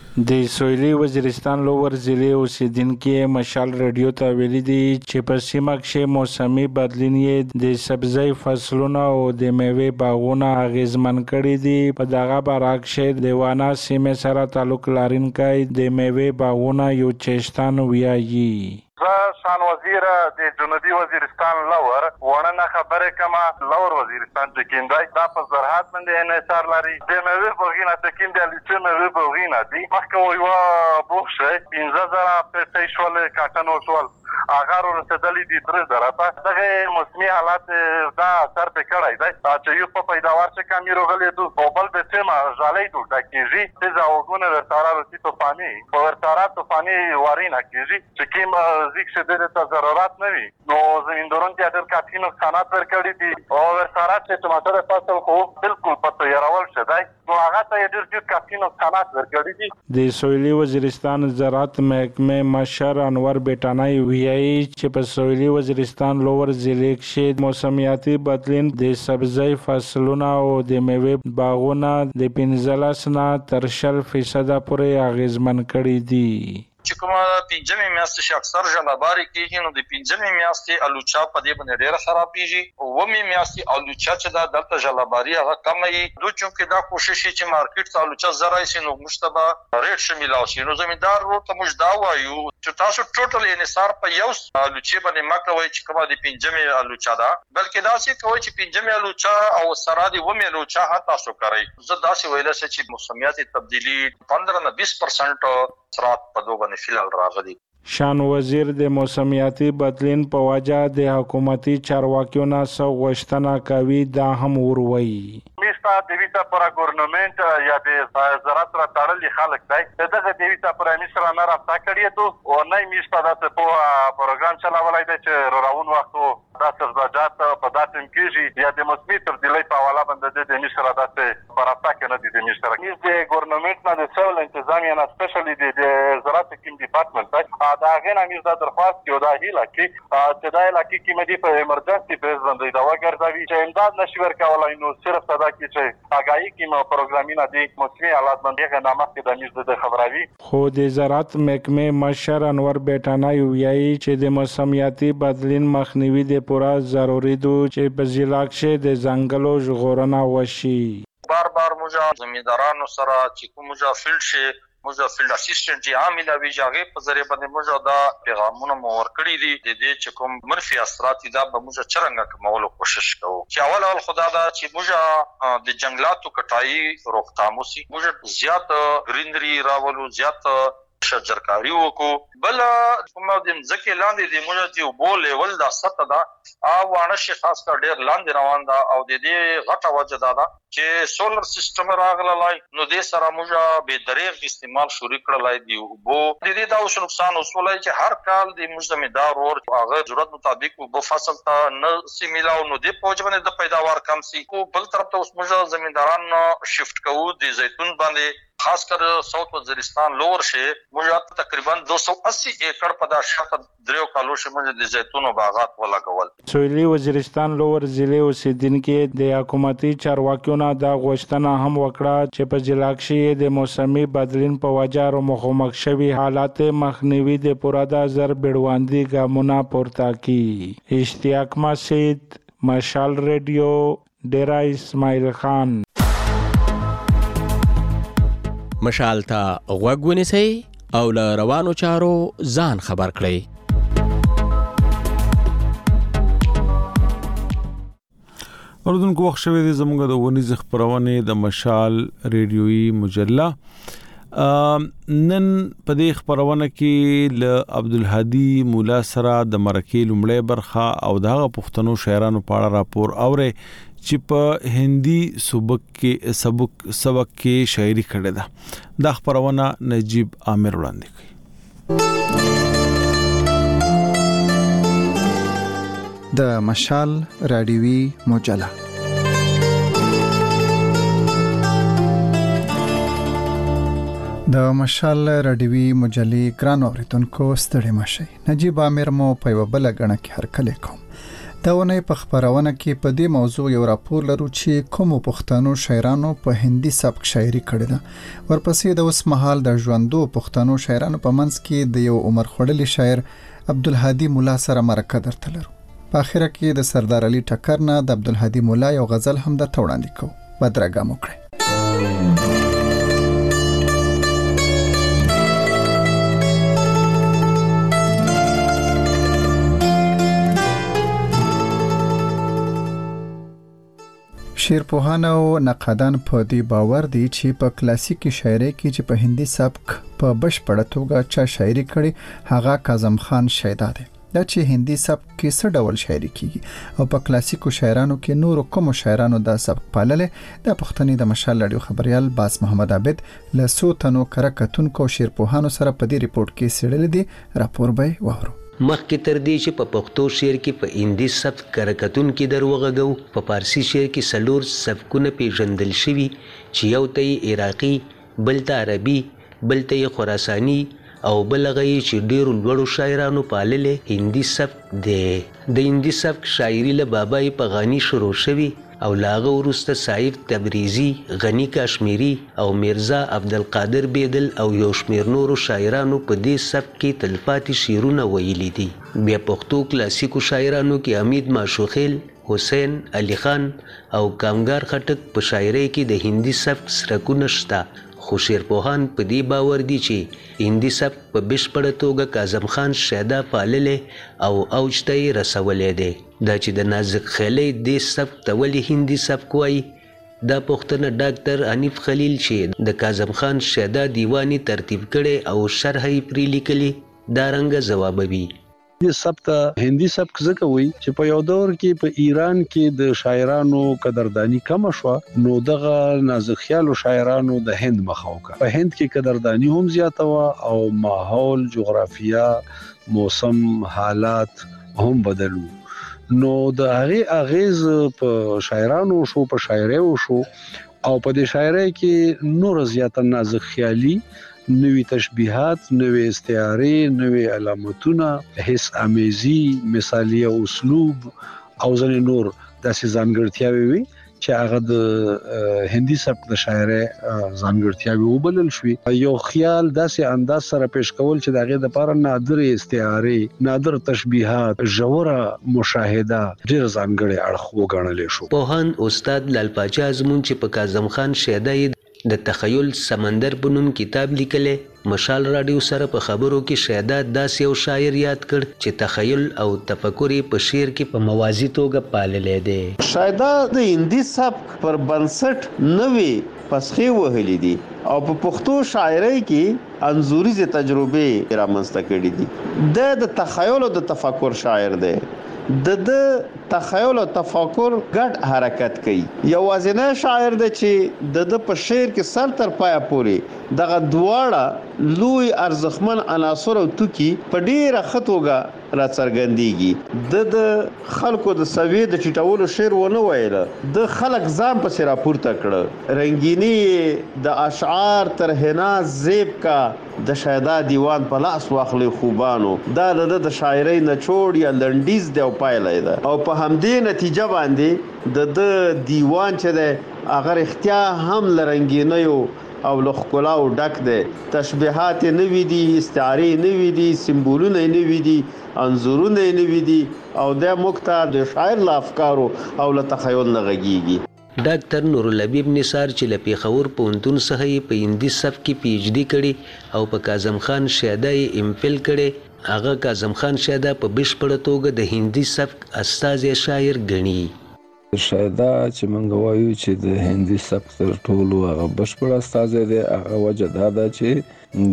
د سویلي وزیرستان لوور ضلع اوسیدونکو مشال ریډیو ته ویلي دي چې په سیمه کې موسمي بدلون یې د سبزی فصلونو او د میوې باغونو اغیزمن کړي دي. په دغه برعکس د وانا سیمه سره تعلق لرونکي د میوې باغونو یو چشتان ویایي. زه شان وزیر د جنوبي وزیرستان لور ورنه خبره کما لور وزیرستان چې کیندای دا په زراعت باندې انحصار لري. د میوې باغونه چې کیندل چې میوې باغونه دي مخکې یو بوخشه پنځه زره پیسې شول کاټن وشول اگر ورسېدلې دي تر زره په دغه موسمي حالات دا اثر په کړای دی چې یو په پیداوار چې کمی روغلې دو او بل به سیمه ژالې دو د کیږي چې دا وګونه ورسره رسې ته فامي په ورسره ته فامي وارینه کیږي چې کیم ځکه چې د ضرورت نه وي نو زمیندوران چې ډېر کافي نقصانات ورکړي دي او ورسره چې ټماټر فصل خو بالکل په تیارول شوی نو هغه ته ډېر ډېر کافي نقصانات ورکړي دي. د سویلي وزیرستان زراعت محکمه مشر انور بیٹانای ویایي چې په سویلي وزیرستان لوور ضلع کې موسمیاتي بدلون د سبزی فصلونو او د میوې باغونو د پنځلس نه تر شل فیصد پورې اغیزمن کړي دي. چې کومه پنځمې میاشتې چې اکثر ژلاباري کېږي نو د پنځمې میاشتې الوچا په دې باندې ډېره خرابېږي. اوومې میاشتې الوچا چې دا دلته ژلاباري هغه کمه وي دوی چونکې دا کوشش چې مارکیټ ته الوچا زه راشي نو موږ ته به ریټ ښه میلاو شي. نو زمیندار ورور ته موږ دا وایو چې تاسو ټوټل انحصار په یو الوچې باندې مه کوئ چې کومه د پنځمې الوچا ده بلکې داسې کوئ چې پنځمې الوچا او سره د اوومې الوچا هم تاسو کوئ. زه داسې ویلی شم چې موسمیاتي تبدیلي پندره نه بیس پرسنټ سرعت په دوه باندې فیلال راغلي. شان وزیر د موسمیاتي بدلون په وجه د حکومتي چارواکیو نه څه غوښتنه کوي دا هم وروي. میستا د ویتا پر ګورنمنت یا د زراعت را تړلې خلک دی دغه د ویتا پر میسرا نه رابطه کړی ته او نه میستا د په پروګرام چلاولای دی چې راون وختو د سبزیجات په داتم کېږي یا د موسمي تبدیلۍ په حواله باندې د میسرا داسې پر رابطه کې نه دي د میسرا د ګورنمنت نه د سیول انتظامیه نه سپیشلی د زراعت کوم ډپارټمنټ دا غنا میز د درخواست یو د هیله کې چې دا علاقې کې مدي په ایمرجنسي بیس باندې دا وګرځوي چې امداد نشي ورکولای نو صرف صدا کې چې اگاهی کې مو پروګرامینه دي موسمي حالات باندې غنامه کې د میز د خبروي. خو د زراعت محکمه مشر انور بیٹانای ویایي چې د موسمیاتي بدلون مخنیوي د پوره ضروري دي چې په ضلع کې د ځنګلو ژغورنه وشي. بار بار موږ زمیندارانو سره چې کوم موږ فیلډ شي موږ فیلډ اسسټنټ چې عامل وی ژغه په ذریعہ باندې موږ دا پیغامونه مور کړی دي د دې چې کوم منفي اثرات دا به موږ چرنګ کومولو کوشش کوو چې اول اول خدا دا چې موږ د جنگلاتو کټای روکتام وسی موږ زیات گرینری راولو زیات شجرکاری وکړو بل کومه د ځکه لاندې د موږ دی وبو لیول دا سطح دا او وانه شي خاص کر ډیر لاندې روان دا او د دې غټه وجه دا چې سولر سیستم راغلای نو د سره موږ به دریغ استعمال شروع کړلای دی وبو د دې دا اوس نقصان وسولای چې هر کال د موږ زمیندار ور هغه ضرورت مطابق وبو فصل ته نه سیمیلاو نو د پوجبنه د پیداوار کم سي کو بل طرف ته اوس موږ زمینداران شفت کوو د زیتون باندې خاص کر ساوث وزیرستان لور شي موږ تقریبا دو سو اسی ایکڑ په دا شاته دریو کالو شي موږ د زیتونو باغات ولاګول. سویلي وزیرستان لور ضلع اوسیدونکو د حکومتي چارواکیو نه دا غوښتنه هم وکړه چې په ضلع کې د موسمي بدلون په وجه مخامخ شوي حالات مخنیوي د پوره د زر بیړواندي ګامونه پورته کړي. اشتیاق مسعود، مشال ریډیو ډیرا اسماعیل خان. مشال ته غوږ ونیسئ او له روانو چارو ځان خبر کړئ. اوردونکو وخت شوی دی زموږ د ونیز خبرونه د مشال ریډیوي مجله. نن په دې خبرونه کې ل عبدالهادي مولا سره د مرکې لومړی برخه او دغه پښتنو شاعرانو په اړه راپور اوري چې په هندي سبق کې سبق سبق کې شاعري کړې ده. دا خبرونه نجیب عامر وړاندې کوي. د مشال رادیوي مجله. د مشال رادیوي مجلې ګران اوریدونکو ستړي مشي. نجیب عامر مو په یو بل غنه کې هرکلی کوم. دا ونه په خبرونه کې په دې موضوع یو راپور لرو چې کوم پښتنو شاعرانو په هندي سبک شاعري کړې ده. ورپسې د اوس مهال د ژوندو پښتنو شاعرانو په منځ کې د یو عمر خړلې شاعر عبدالهادي مولا سره مرکه درته لرو. په اخره کې د سردار علي ټکر نه د عبدالهادي مولا یو غزل هم د توړاندې کو. بدرګه مو کړئ. شعرپوهان او نقادان په دې باور دي چې په کلاسیکي شاعرۍ کې چې په هندي سبک په بشپړه توګه چا شاعري کړي هغه کاظم خان شیدا دی. دا چې هندي سبک کې څه ډول شاعري کیږي او په کلاسیکو شاعرانو کې نور کوم شاعرانو دا سبک پاللې د پښتني د مشال رادیو خبريال باس محمد عابد له سو تنو کرکتونکو شعرپوهانو سره په دې ریپورت کې سړل دي. راپور به وورو. مخکې تر دې چې په پښتو شعر کې په هندي سبک کرکتون کې دروغغو په فارسی شعر کې سلور سبکونه پیژندل شوي چې یو ته عراقي، بل ته عربي، بل ته خراساني او بل غي چې ډیرو لوړو شاعرانو پاللې هندي سبک دی. د هندي سبک شاعري له بابای پغانی شروع شوي او لاغه ورسته صاحب تبریزی، غنی کاشمیری او میرزا عبدالقادر بیدل او یو شمیر نورو شاعرانو په دې سبک کې تلپاتې شعرونه ویلي دي. بیا پښتو کلاسیکو شاعرانو کې حمید ماشوخیل، حسین علي خان او کامګار خټک په شاعرۍ کې د هندي سبک سرکونه شته. خو شعرپوهان په دې باور دي چې هندي سبک په بشپړه توګه کاظم خان شیدا پاللې او اوج ته یې رسولې دی. دا چې د نازک خیلې دې سبک ته ولې هندي سبک وایي دا پوښتنه ډاکټر حنیف خلیل چې د کاظم خان شیدا دیوانی ترتیب کړي او شرح یې پرې لیکلي دا رنګه ځوابوي. دې سبک هندي سبک ځکه وایي چې په یو دور کې په ایران کې د شاعرانو قدردانی کم شو نو دغه نازک خیالو شاعرانو د هند مخاوکه په هند کې قدردانی هم زیاته و او ماحول، جغرافیا، موسم، حالات هم بدلو. نو د هغه اغیز په شاعرانو شو، په شاعرۍ شو او په دې شاعرۍ کې نور زیاته نازک خیالي، نوې تشبیهات، نوې استعارې، نوې علامتونه، حس امیزي، مثالیه اسلوب او ځینې نور داسې ځانګړتیاوې وي چې هغه د هندي سبک د شاعرۍ ځانګړتیاوې وبلل شوې. یو خیال داسې انداز سره پیش کول چې د هغې دپاره نادر استعارې، نادر تشبیهات، ژوره مشاهده ډېر ځانګړی اړخ وګڼلی شو. پوهان استاد لال پاچا ازمون چې په کاظم خان شیدا د تخیل سمندر په نوم کتاب لیکلی، مشال رادیو سره په خبرو کې شیدا داسې یو شاعر یاد کړ چې تخیل او تفکر په شعر کې په موازی توګه پاللی دی. شیدا د هندي سبک پر بنسټ نوې پسخې وهلې دي او په پښتو شاعرۍ کې انځوریزه تجربې رامنځته کړې دي. د تخیل او د تفکر شاعر دی. د د تخیل او تفکر ګډ حرکت کوي. یوازینی شاعر دی چې د د په شعر کې سر تر پایه پورې دغه دواړه لوی ارزښتمن عناصر او توکي په ډیره ښه توګه راڅرګندېږي. د د خلکو د سوي د چټولو شعر ونه ویله، د خلک ځان پسې راپورته کړه. رنګینی د اشعار تر حنا زیب کا د شیدا دیوان په لاس واخلې خوبانو دا د د شاعرۍ نچوړ یا لنډیز دی او پایله ده او په همدې نتیجه باندې د د دیوان چې ده هغه اختیار هم لرنګینیو او له ښکلاو ډک دی. تشبیهات یې نوي دي، استعارې نوي دي، سمبولونه یې نوي دي، انځورونه یې نوي دي او دا موږ ته د شاعر له افکارو او له تخیل نه غږیږي. ډاکټر نورالحبیب نثار چې له پېښور پوهنتون څخه یې په هندي سبک کې پی ایچ ډي کړې او په کاظم خان شیدا یې ام فل کړې. هغه کاظم خان شیدا په بشپړه توګه د هندي سبک استازی شاعر ګڼي. شیدا چې موږ وایو چې د هندي سبک تر ټولو هغه بشپړ استازی دی، هغه وجه دا ده چې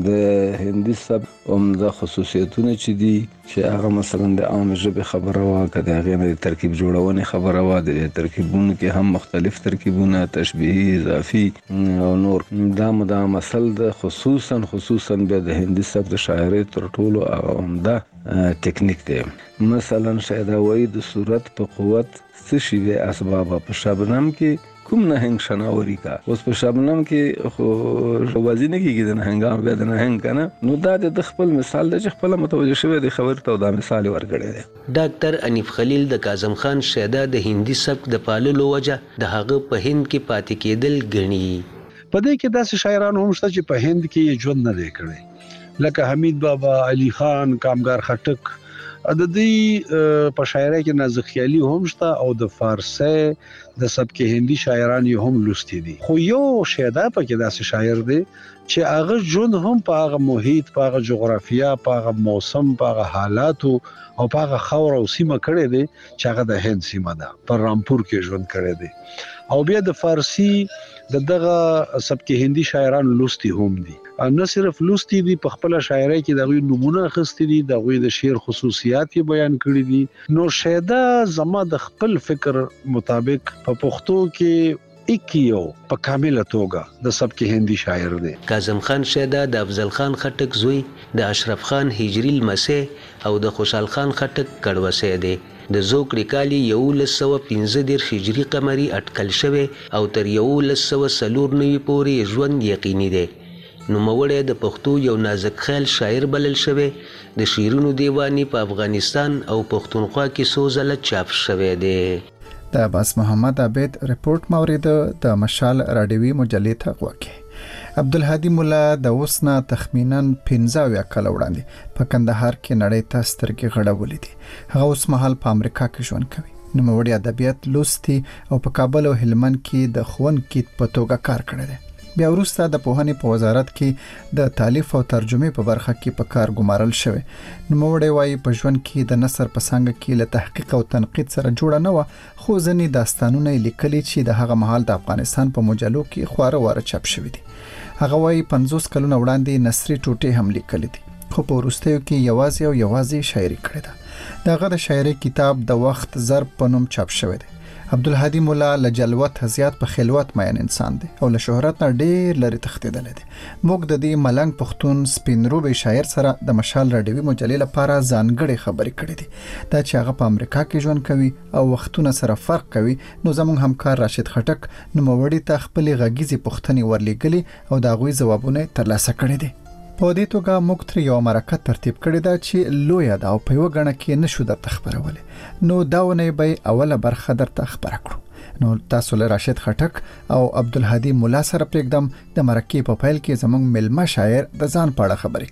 د هندي سبک عمده خصوصیتونه چې دي چې هغه مثلا د عام ژبې خبره وه، که د هغې نه د ترکیب جوړونې خبره وه، د ترکیبونو کې هم مختلف ترکیبونه تشبیهي، اضافي او نور. دا مدام اصل ده، خصوصا خصوصا بیا د هندي سبک د شاعرۍ تر ټولو هغه عمده ټکنیک دی. مثلا شیدا وایي د صورت په قوت څه شي دی اسبابه په شبنم کې کوم نهنګ شناوري کا. اوس په شبنم کې خو وازی نه کېږي د نهنګانو بیا د نهنګ که نه، نو دا د خپل مثال دی چې خپله متوجه شوی دی خبرې ته او دا مثال یې ورکړی دی. ډاکټر انیف خلیل د کاظم خان شیدا د هندي سبک د پاللو وجه د هغه په هند کې پاتې کېدل ګڼي. په دې کې داسې شاعران هم شته چې په هند کې ژوند نه دی کړی، لکه حمید بابا، علي خان، کامګار خټک. د دې په شاعرۍ کې نازک خیالي هم شته او د فارسي د سبک هندي شاعران یې هم لوستي دي. خو یو شیدا پکې داسې شاعر دی چې هغه ژوند هم په هغه محیط، په هغه جغرافیه، په هغه موسم، په هغه حالاتو او په هغه خاور او سیمه کړی دی چې هغه د هند سیمه ده، په رامپور کې ژوند کړی دی. او بیا د فارسی د دغه سبک هندي شاعران لوستي هم دي، نه صرف لوستي دي، په خپل شاعرۍ کې دغه نمونه اخیستي دي، دغه د شعر خصوصیات یې بیان کړي دي. نو شیدا زما د خپل فکر مطابق په پښتو کې اکیو په کامله توګه د سبک هندي شاعر دی. کاظم خان شیدا د افضل خان خټک زوی، د اشرف خان هجری لمسی او د خوشحال خان خټک کړوسی دی. د زوکړې کال یولس سوه پنځه دېرش هجري قمري اټکل شوی او تر یولس سوه څلور نوي پورې ژوند یقیني دی. نوموړی د پښتو یو نازک خیال شاعر بلل شوی. د شعرونو دیواني په افغانستان او پښتونخوا کې څو ځله چاپ شوی دی. د عباس محمد عبید رپورت مورید د مشال راډیوي مجلې ته غوږی. عبدالهادي مولا د اوس نه تخمینا پنځه اویا کاله وړاندې په کندهار کې نړۍ ته سترګې غړولې دي. هغه اوس مهال په امریکا کې ژوند کوي. نوموړی ادبیات لوستي او په کابل او هلمند کې د ښوونکي په توګه کار کړی دی. بیا وروسته د پوهنې په وزارت کې د تالیف او ترجمې په برخه کې په کار ګمارل شوی. نوموړی وایي په ژوند کې د نثر په څانګه کې له تحقیق او تنقید سره جوړه نه وه، خو ځینې داستانونه یې لیکلي چې د هغه مهال د افغانستان په مجلو کې خواره واره چاپ شوي دي. هغه وایي پنځوس کلونه وړاندې نثري ټوټې هم لیکلي دي، خو په وروستیو کې یوازې او یوازې شاعري کړې ده. د هغه د شاعري کتاب د وخت ضرب په نوم چاپ شوی دی. عبدالهادي مولا له جلوت زیات په خلوت مین انسان دی او له شهرت نه ډېر لري تښتېدلی دی. موږ د دې ملنګ پښتون سپینروبی شاعر سره د مشال راډیوي مجلې لپاره ځانګړې خبرې کړې دي. دا چې هغه په امریکا کې ژوند کوي او وختونه سره فرق کوي، نو زموږ همکار راشد خټک نوموړي ته خپلې غږیزې پوښتنې ورلیږلي او د هغوی ځوابونه ترلاسه کړي دي. په دې توګه موږ ترې یوه مرکه ترتیب کړې ده چې لویه ده او په یوه ګڼه کې نشو درته خپرولی، نو دا ونې به اوله برخه درته خپره کړو. نو تاسو له راشد خټک او عبدالهادي مولا سره پرېږدم د مرکې په پیل کې زموږ مېلمه شاعر د ځان په اړه خبرې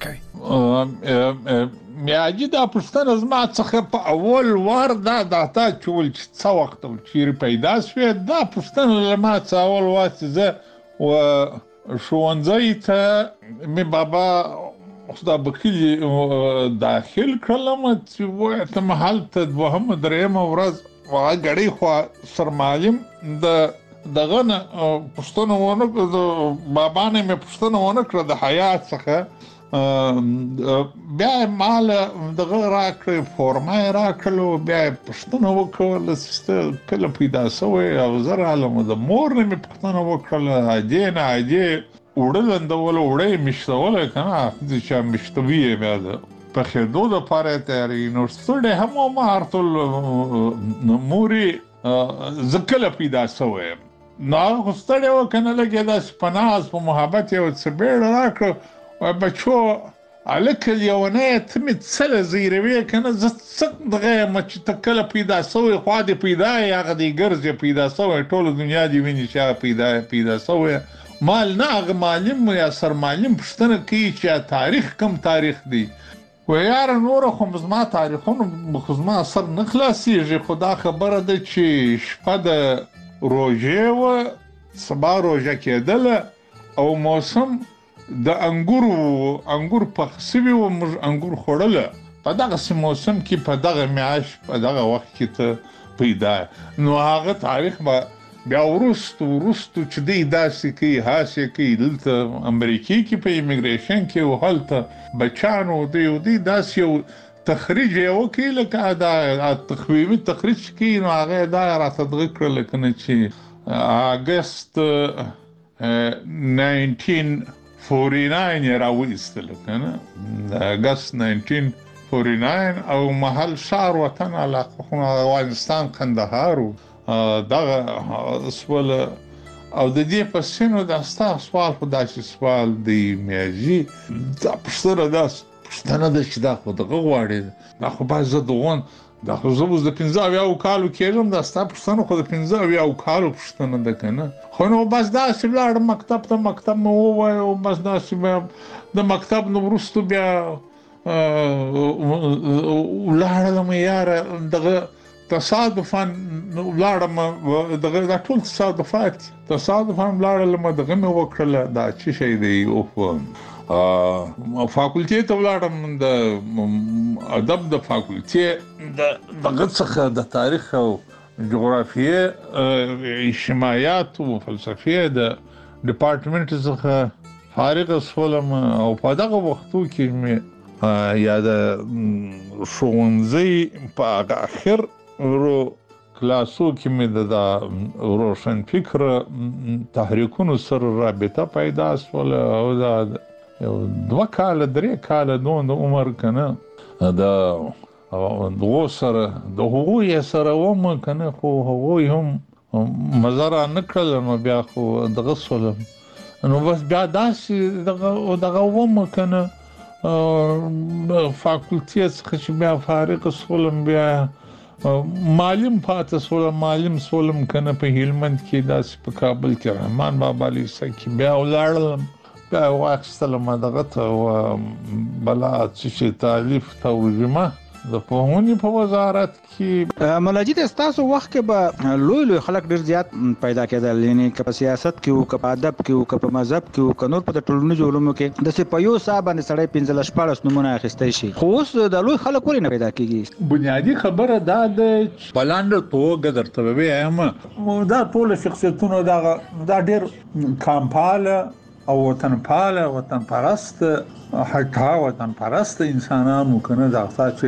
کوي. میاجي دا پوښتنه زما څخه په اول وار دا داتا چول چې څه وخت چیرې پیدا شوې، دا پوښتنه له ما څه اول وار چې زه و ښوونځی ته مې بابا خدا بخیل داخل کړلم چې وایته محل ته دوهمه درېیمه ورځ هغه ګړۍ خوا سرمعلم د دغه نه پوښتنه ونه کړه، د بابا نه مې پوښتنه ونه کړه د حیات څخه. بیا یې مال دغه راکړې، فورمه یې راکړلو، بیا یې پوښتنه وکړله چې کله پیدا شوی او زه رالم. د مور نه مې پوښتنه وکړله، ادې نه ادې اوړه لندولو، اوړه یې میشتولی که نه، چې میشتوي یې بیا د پخېدو دپاره یې تیارېږي. نو ستړی هم وم هر ټول مورې زه کله پیدا شوی یم، نو هغه خو ستړی وه که نه لږ یې داسې په ناز په محبت یې ورڅه بیړه راکړه. وایي بچو هلکه لیونیه ته مې څه له زیروې که نه، زه څه دغه یم چې ته کله پیدا شوی، خوا دې پیدا یې، هغه دې ګرځې پیدا شوی، ټوله دنیا دې ویني چې هغه پیدا پیدا شوی. مال نه هغه معلم یا سرمعلم پوښتنه کوي چې تاریخ کم تاریخ دی و یاره نور خو زما تاریخونو خو زما سر نه خلاصېږي خو دا خبره ده چې شپه د روژې وه سبا روژه کېدله او موسم د انګورو انګور پخ سوي وو موږ انګور خوړله په دغسې موسم کې په دغه میاشت په دغه وخت کې ته پیدا نو هغه تاریخ به بیا وروستو وروستو چې دی داسې کوي هاسې کوي دلته امریکې کې په ایمیګریشن کې او هلته بچانو دی او دی داسې یو تخریج یې وکړي لکه دا تخویمي تخریج کوي نو هغه یې دا راته دغه کړله که نه چې اګست ناینټین فورټي ناین یې راوایستله که نه د اګست ناینټین فورټي ناین او محل ښار وطن علاقه خو افغانستان قندهار و دغه سوال او د دې پسې نو دا ستا سوال خو داسې سوال دی میاجي دا پوښتنه دا پوښتنه ده چې دا خو دغه غواړي دا خو باید زه دغون دا خو زه اوس د پنځه اویاو کالو کېږم دا ستا پوښتنه خو د پنځه اویاو کالو پوښتنه ده که نه خو نو بس داسې ولاړم مکتب ته مکتب مې ووایه او بس داسې بیا د مکتب نه وروستو بیا ولاړلم یاره دغه تصادفاً ولاړم دغه دا ټول تصادفات تصادفاً ولاړلم دغه مې وکړله دا څه شی دی اوف فاکولټې ته ولاړم د ادب د فاکولټې د دغه څخه د تاریخ او جغرافیې اجتماعیات او فلسفې د ډپارټمنټ څخه فارغ شولم او په دغه وختو کې مې یا د ښوونځي په هغه اخر ورو کلاسو کې مې د روشن فکر تحریکونو سره رابطه پیدا شوله او دا یو دوه کاله درې کاله دون د عمر که نه د دغو سره د هغوی سره وم که نه خو هغوی هم مزه را نه کړله نو بیا خو دغه شولم نو بس بیا داسې دغه وم که نه فاکولټې څخه چې بیا فارغ شولم بیا معلم پاتې شولم معلم شولم که نه په هلمند کې داسې په کابل کې رحمان بابا لیسه کې بیا ولاړلم بیا یې واخیستلم دغه ته بلا څه شي تالیف ترجمه د پوهنې په وزارت کې ملاجي د ستاسو وخت کې به لوی لوی خلک ډېر زیات پیدا کېدل یعنی که په سیاست کې وو که په ادب کې وو که په مذهب کې وو که نور په د ټولنیزو علومو کې داسې په یو ساه باندې سړی پنځلس شپاړس نومونه اخیستی شي خو اوس د لوی خلک ولې نه پیدا کېږي بنیادي خبره دا ده چې په لنډه توګه درته ووایم دا ټول شخصیتونه دغه دا ډېر کامپاله او وطن پاله وطن پرست حتی وطن پرست انسانانو که نه دا چې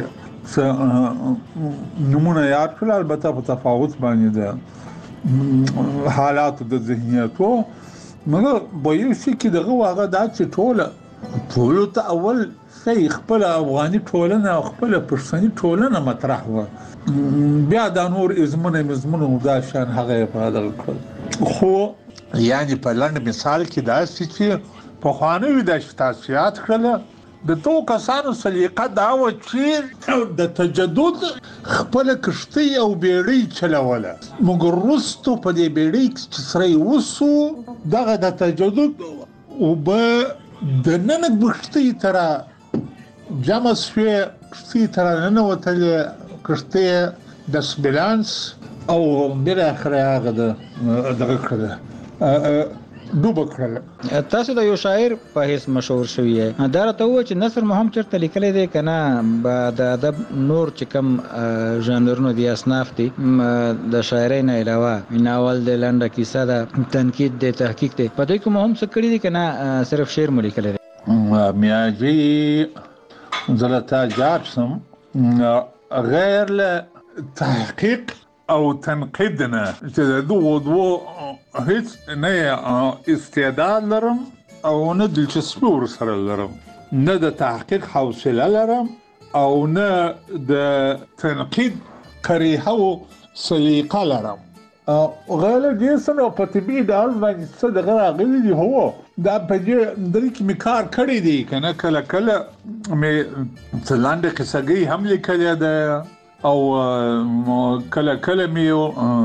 نمونه یاد کړل البته په تفاوت باندې د حالاتو د ذهنیتو مګر په یو شي کې دغه واغه دا چې ټوله ټولو ته اول شی خپل افغاني ټولنه او خپل پښتني ټولنه مطرح وه بیا دا نور ازمنه مزمنه دا شان هغه په دغه کړل خو یعنی په لنډ مثال کې دا چې پخواني د تاسیات کړل د تو کسانو سلیقه دا و چې د تجدد خپل کشتۍ او بیړۍ چلوله مګر وروستو په دې بیړۍ چې سره وسو دغه د تجدد او به د نن کشتۍ تر جمع شوې کشتۍ تر نن وتلې کشتۍ د سبلانس او بل اخر هغه دغه کړه ډوب کړل تاسو د یو شاعر په هیڅ مشهور شوی یې دا راته و چې نثر مو هم چېرته لیکلی دی که نه د ادب نور چې کوم ژانرونه دي اصناف دي د شاعرۍ نه علاوه ناول دی لنډه کیسه ده تنقید دی تحقیق دی په دوی کې مو هم څه کړي دي که نه صرف شعر مو لیکلی دی میاجي زه له تا جار شم غیر له تحقیق او تنقید نه چې د دغو دوو هیڅ نه استعداد لرم او نه دلچسپي ورسره لرم نه د تحقیق حوصله لرم او نه د تنقید قریحه او سلیقه لرم غیر دې سره په طبیعي ډول باندې څه دغه راغلي دي هو دا په دې کې مې کار کړی دی که نه کله کله مې څه لنډه قصهګۍ هم لیکلې ده او کله کله مې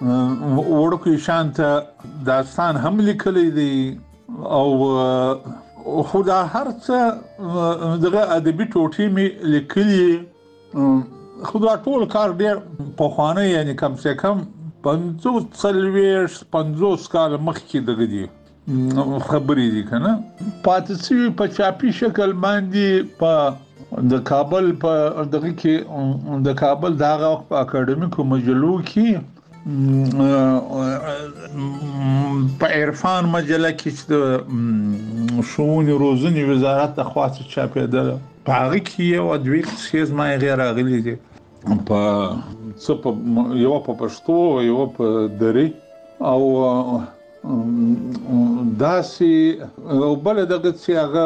وړکو شانته داستان هم لیکلی دی او خو دا هر څه دغه ادبي ټوټې مې لیکلي خو دا ټول کار ډېر پخوانی یعنی کم سے کم پنځوس څلوېښت پنځوس کاله مخکې دغه دي خبرې دي که نه پاتې شوي په چاپي شکل باندې په د کابل په دغه کې د کابل د هغه وخت په اکاډمیکو مجلو کې په عرفان مجله کې چې د شؤون روزنې وزارت د خوا څخه چاپېدله په هغه کې یو دوې قصې زما هغې راغلي دي په څه په یوه په پښتو یوه په دري او داسې او بله دغه چې هغه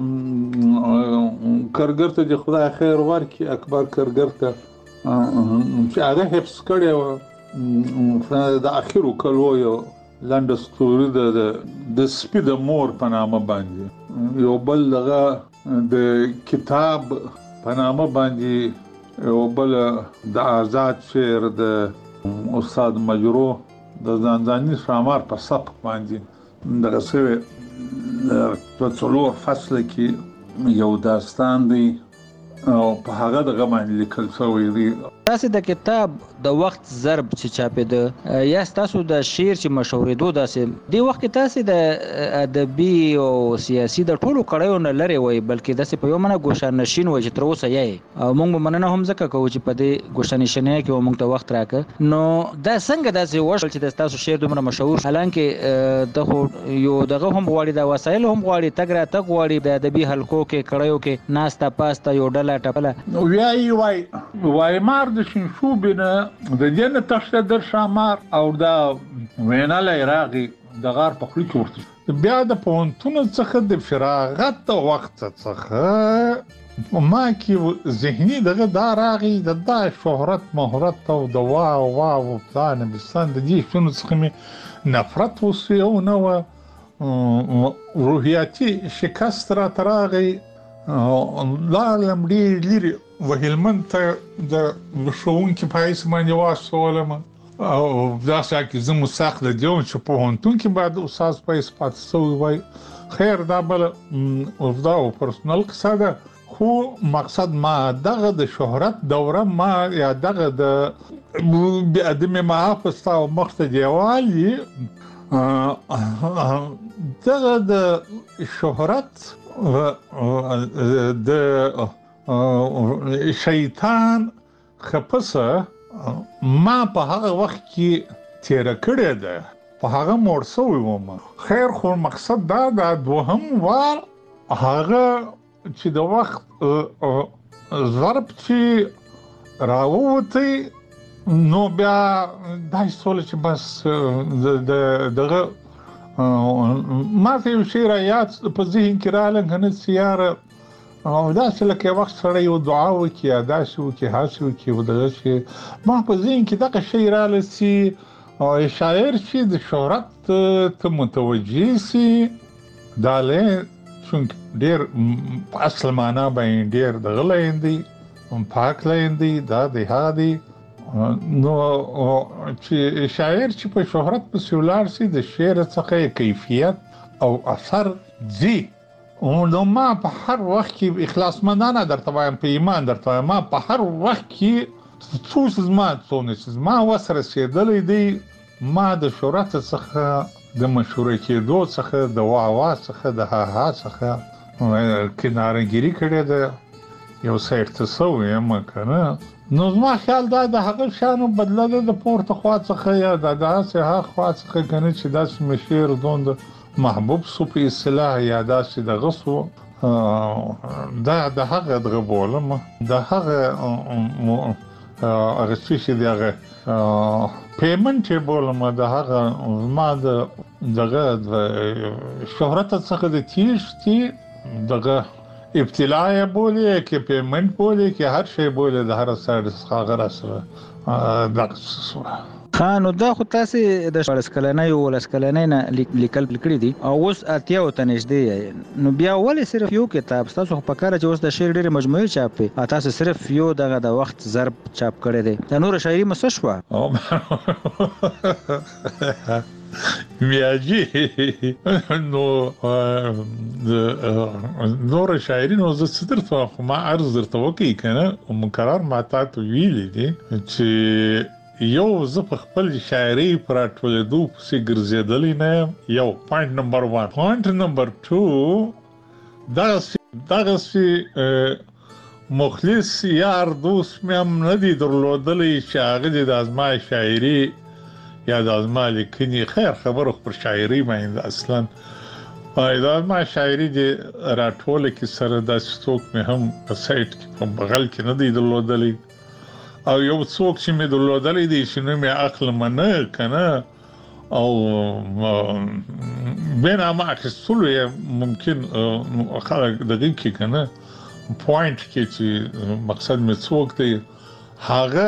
کارګر ته د خدای خیر ورکړي اکبر کارګر ته چې هغه حفظ کړی وه د اخرو کلو یو لنډه ستوري د د سپي د مور په نامه باندې یو بل دغه د کتاب په نامه باندې یو بل د آزاد شعر د استاد مجرو د ځانځاني ښامار په سبک باندې دغه شوی په څلور فصله کې یو داستان دی او په هغه دغه باندې لیکل شوی دی. تاسو د کتاب د وخت ضرب چې چاپېده یا تاسو د شعر چې مشهورېدو داسې دی وخت کې تاسو د ادبي او سیاسي د ټولو کړیو نه لري وای بلکې داسې په یو منه ګوشه نشین وای چې تر اوسه یې او موږ مننه هم ځکه کوو چې په دې ګوشه نشینۍ کې موږ ته وخت راکړ نو دا څنګه داسې وشول چې تاسو شعر دومره مشهور حالانکه د یو دغه هم غواړي د وسایل هم غواړي تګ را تګ غواړي د ادبي حلقو کې کړیو کې ناستا پاستا یو ډله ټپله وای وای وای مار د شنشوبنه د جن تشته در شامار او دا ویناله راغي د غار په خلی چورت بیا د پونتون څخه د فراغت وخت څخه ما کې ذهني دغه دا راغي د دا شهرت مهرت او د واو واو پلان بسان د دې شنو څخه نفرت وسیو نو روحیاتي شکست را تراغي لا لمړي لري وهلمن ته د شوونکي پایس باندې واسولم او دا چې زمو ساخت د دیون چې په هونتون کې بعد اساس پایس پاتسو وای خیر دا بل او دا پرسونل قصه خو مقصد ما دغه د شهرت دوره ما یا دغه د ادم محافظ او مخت دیوالی دغه د شهرت د شیطان خپسه ما په هغه وخت کې تیر کړی ده په هغه مور سوی وم خیر خو مقصد دا د دوهم وار هغه چې د وخت ضرب چې راووتی نو بیا دای سول چې بس دغه ما ته یو شی را یاد په ذهن کې راغله کنه سیاره او دا چې لکه وخت سره یو دعا وکړي یا دا شی وکړي ها شی وکړي او دغه شی ما په ذهن کې دغه شی راغله چې شاعر چې د شهرت ته متوجه سي دا له څنګه ډېر اصل معنا باندې ډېر دغه لیندي پاک لیندي دا د هادي نو چې شاعر چې په شهرت په سولار سي د شعر څخه کیفیت او اثر زی او نو ما په هر وخت کې اخلاص مندانه درته وایم په ایمان درته وایم ما په هر وخت کې څو زما څونه زما وسره سیدلې دی ما د شهرت څخه د مشهور کېدو څخه د واوا څخه د ها ها څخه کنارګيري کړې ده یو سیر ته سو یم کنه نو زما خیال دا د هغه شانو بدله د پورته خوا څخه یا د داسې ها خوا څخه کنه چې داسې مشهور دوند محبوب سو په اصطلاح یا داسې د غسو دا د هغه د بولم د هغه هغه چې دغه پیمنټ بولم د هغه ما د دغه شهرت څخه د تیشتي دغه ابتلاء بولی کې پیمنټ بولی کې هر شی بولی د هر سره څخه غره سره دغه خان نو دا خو تاسو د شپږ کلنۍ او لس کلنۍ نه لیکل کړی دي او اوس اتیا او تنشدې نو بیا ولې صرف یو کتاب تاسو په کار چې اوس د شعر ډېر مجموعي چاپ په تاسو صرف یو دغه د وخت ضرب چاپ کړی دی د نور شاعري مسه شو میاجی نو نور شاعري نو زه ستر ته ما عرض درته وکي کنه مقرر ماته تو ویلې دي چې یو زه په خپل شاعري پر ټولېدو پسې ګرځېدلی نه یم یو پوینټ نمبر واحد پوینټ نمبر دو دغسې دغسې مخلص یار دوست مې هم نه دي درلودلی چې هغه دې د زما شاعري یا د زما لیکنې خیر خبرو پر شاعري باندې اصلا دا زما شاعري دې راټوله کې سره داسې څوک مې هم په سایټ کې په بغل کې نه دي درلودلی او یو څوک چې مې درلودلی دی چې نو مې عقل منه کنه او بین ما اخستلو یې ممکن خلک دغه کې کنه پوینټ کې چې مقصد مې څوک دی هغه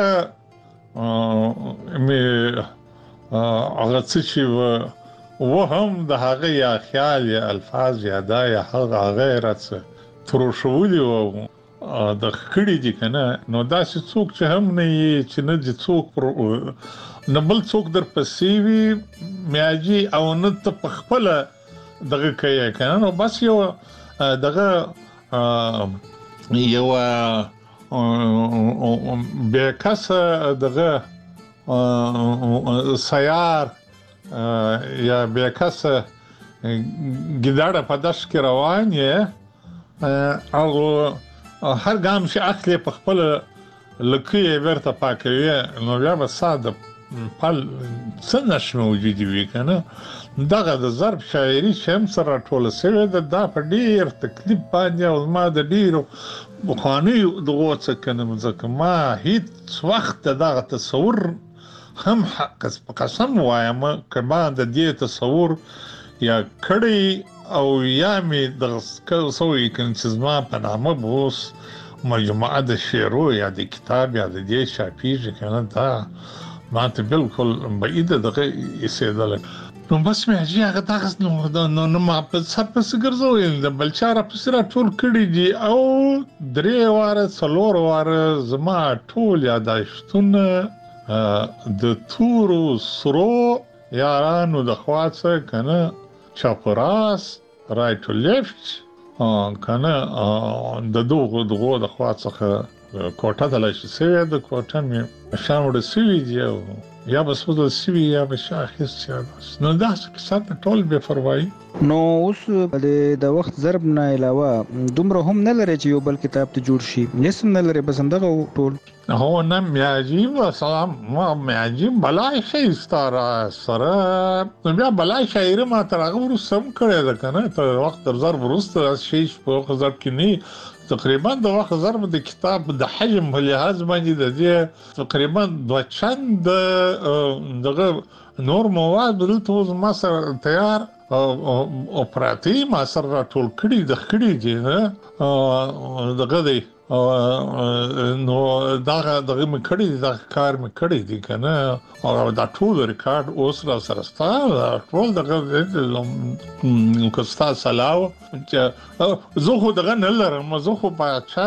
مې هغه چې و هم د هغه یا خیال یا الفاظ یا دا یا هغه غیر څه تروشولي او د خړې دي کنه نو دا چې څوک چې هم نه چې نه دي څوک نه بل څوک در پسې وي میاجي او نه ته په خپل دغه کوي کنه نو بس یو دغه یو به کس دغه سیار یا به کس ګډاړه په داش کې روان یې او هر ګام چې اخلي په خپل لکه ورته پاکوي نو بیا به ساده پل څنګه موجود وي کنه دغه د ضرب شاعري چې هم سره ټوله سوي د دا په ډیر تکلیف باندې او ما د ډیرو بخاني دغه څه کنه ځکه ما هیڅ وخت دغه تصور هم حق قسم وایم کما د دې تصور یا کړي او یا می د سوي کنسزما په نامه بوس مجموعه د شعرو یا د کتاب یا د دې شاپیږي کنه دا ما ته بالکل بعید دغه ایسیدل نو بس مې هغه هغه تاسو نو نو ما په سر په سګرځول د بلچاره په سره ټول کړي دي او درې واره څلور واره زما ټول یاداشتونه د تورو سرو یارانو د خواڅه کنه چاپراس right to left کنه د دوغه دغه د خواڅه کوټه د لاشي سوي د کوټه مې شامل سوي دی یا بس ودل سوي یا به شاخص نو دا څه ټول به فرمایي نو اوس د وخت ضرب نه علاوه دومره هم نه لري چې یو بل کتاب ته جوړ شي نسم نه لري بس همدغه ټول هو نه میاجی و سلام ما میاجی بلای شي ستاره سره بیا بلای شاعر ما ترغه ورسم کړی دا کنه ته وخت در ضرب ورسته شي په ضرب کې نه تقریبا د وخت ضرب د کتاب د حجم په لحاظ باندې د دې تقریبا دوه چند دغه نور مواد دلته ما سره تیار او پراتی ما سره ټول کړي د خړي دي دغه دی نو دا دغه مې کړی دا کار مې کړی دی کنه او دا ټول ریکارډ اوس را سره ستاسو ټول دغه نو کوستا سلاو چې زه خو دغه نه لرم زه خو باچا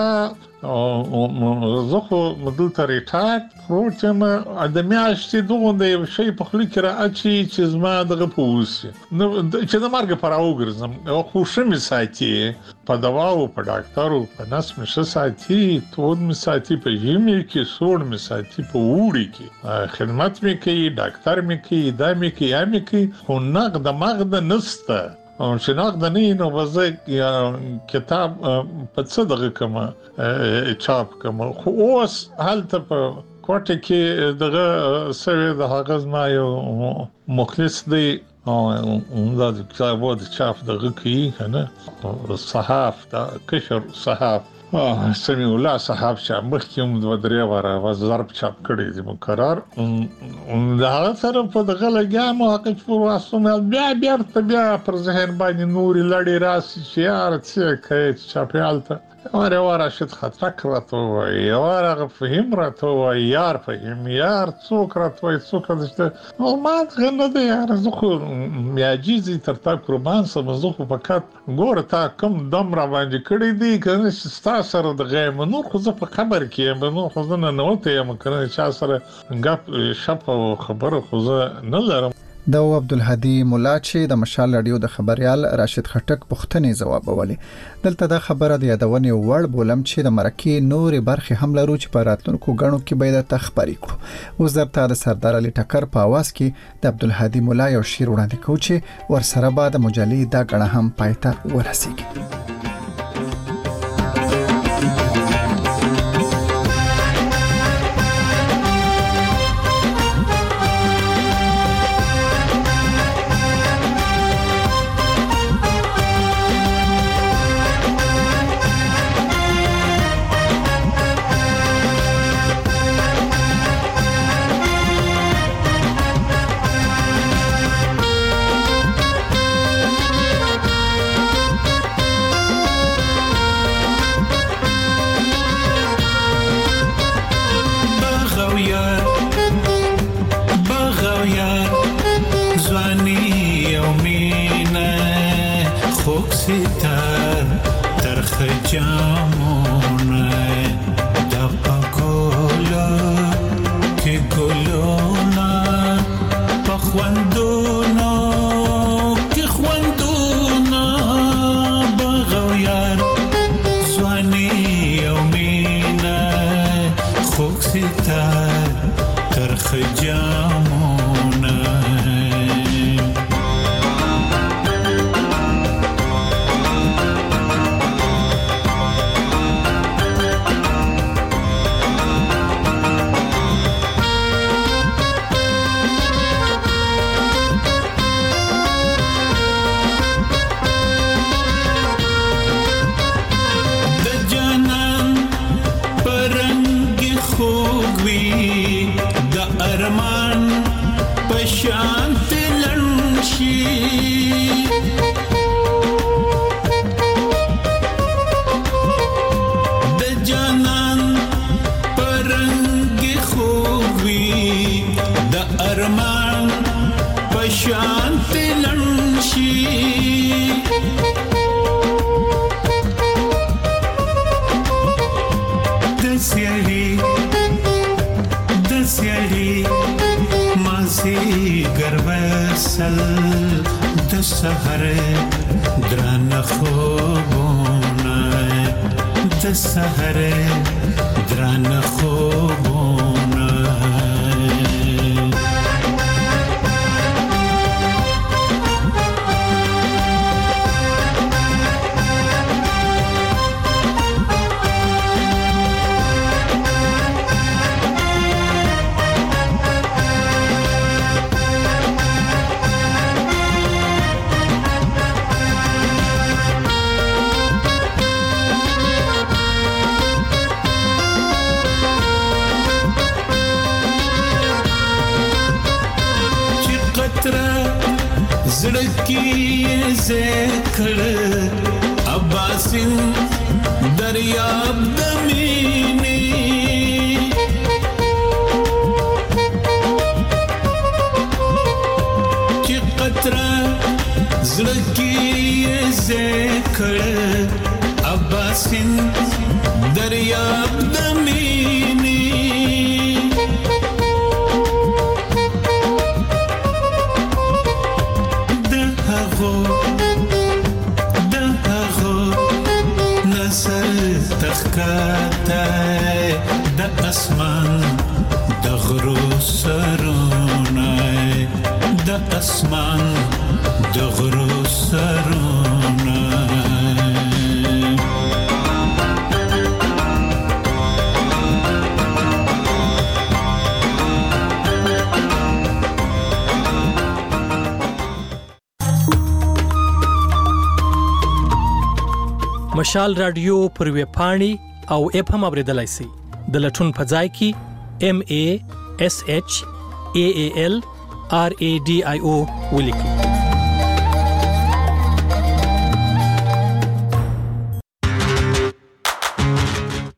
او زه خو مدل ته ریټایرډ پروتم د میاشتې دغه د شی په خلی کې راځي چې زما دغه پوسی نو چې د مرګ پر اوګرزم او خو شمه ساتي په دواو په ډاکټرو په نس مشه ساتي تود می ساتي په جیمې کې سوړ می ساتي په وړي کې خدمت می کوي ډاکټر می کوي دا می کوي یا می کوي خو نقد مغد نسته او چې نقد نه نو وځي کتاب په څه دغه کما چاپ کما خو اوس حالته په کوټه کې دغه سوي د هغه ما یو مخلص دی او دا د کتابو د چاپ دغه کې کنه صحاف دا کشر صحاف سمي الله صحاب چې مخکوم د درې واره وزارت چاپ کړی دی مقرر دا هغه سره په دغه لګام او حق په واسطه بیا بیا بیا پر ذهن باندې نور لړې راسي چې یار څه کوي چاپیالته واره واره شت خطرک راته وای واره فهم راته وای یار فهم یار څوک راته وای څوک دشته نو ما غنه ده یار زه خو میاجیزي تر تا قربان سم زه خو فقط ګوره تا کم دم را باندې کړی دی کنه ستا سره د غیم نو خو زه په خبر کې یم نو خو زه نه نوته یم کنه چا سره غپ شپ او خبره خو زه نه لرم. د عبدالهادي مولا چې د مشال رادیو د خبريال راشد خټک پوښتنې ځواب ولي دلته د خبره د یادونې وړ بولم چې د مرکې نورې برخې هم لرو چې په راتلونکو غنو کې به د تخبري کړو. اوس درته د سردار علي ټکر په आवाज کې د عبدالهادي مولا یو شعر وړاندې کوي چې ورسره بعد مجلې دا غړه هم پایته ورسیږي. مشال رادیو پر ویب پاڼې او اپ هم اوریدلای شئ. د لټون په ځای کې ام ا اس اچ ا ا ال ار ا ډي آی او ولیکئ.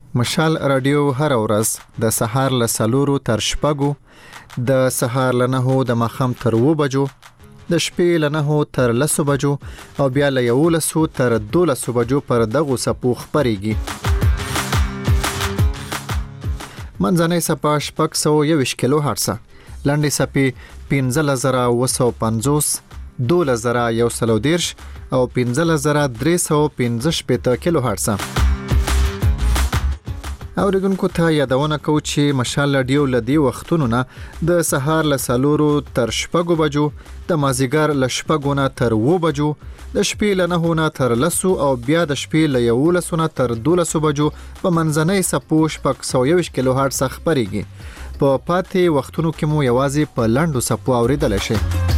مشال رادیو هر ورځ د سهار له سلورو تر شپږو، د سهار له نهو د ماښام تر اوو بجو، د شپې له نهو تر لسو بجو او بیا له یولسو تر دولسو بجو پر دغو څپو خپرېږي. منځنۍ څپه شپږ سوه یوویشت کیلو هرټزه، لنډې څپې پنځلس زره اوه سوه پنځوس، دولس زره یو سل او دېرش او پنځلس زره درې سوه پنځه شپېته کیلو هرټزه. اوریدونکو ته یادونه کوو چې مشال رادیو له دې وختونو نه د سهار له څلورو تر شپږو بجو، د مازدیګر له شپږو نه تر اوو بجو، د شپې له نهو نه تر لسو او بیا د شپې له یولسو نه تر دولسو بجو په منځنۍ څپو شپږ سوه یوویشت کیلو هرټز خپرېږي. په پاتې وختونو کې مو یوازې په لنډو څپو اورېدلی شئ.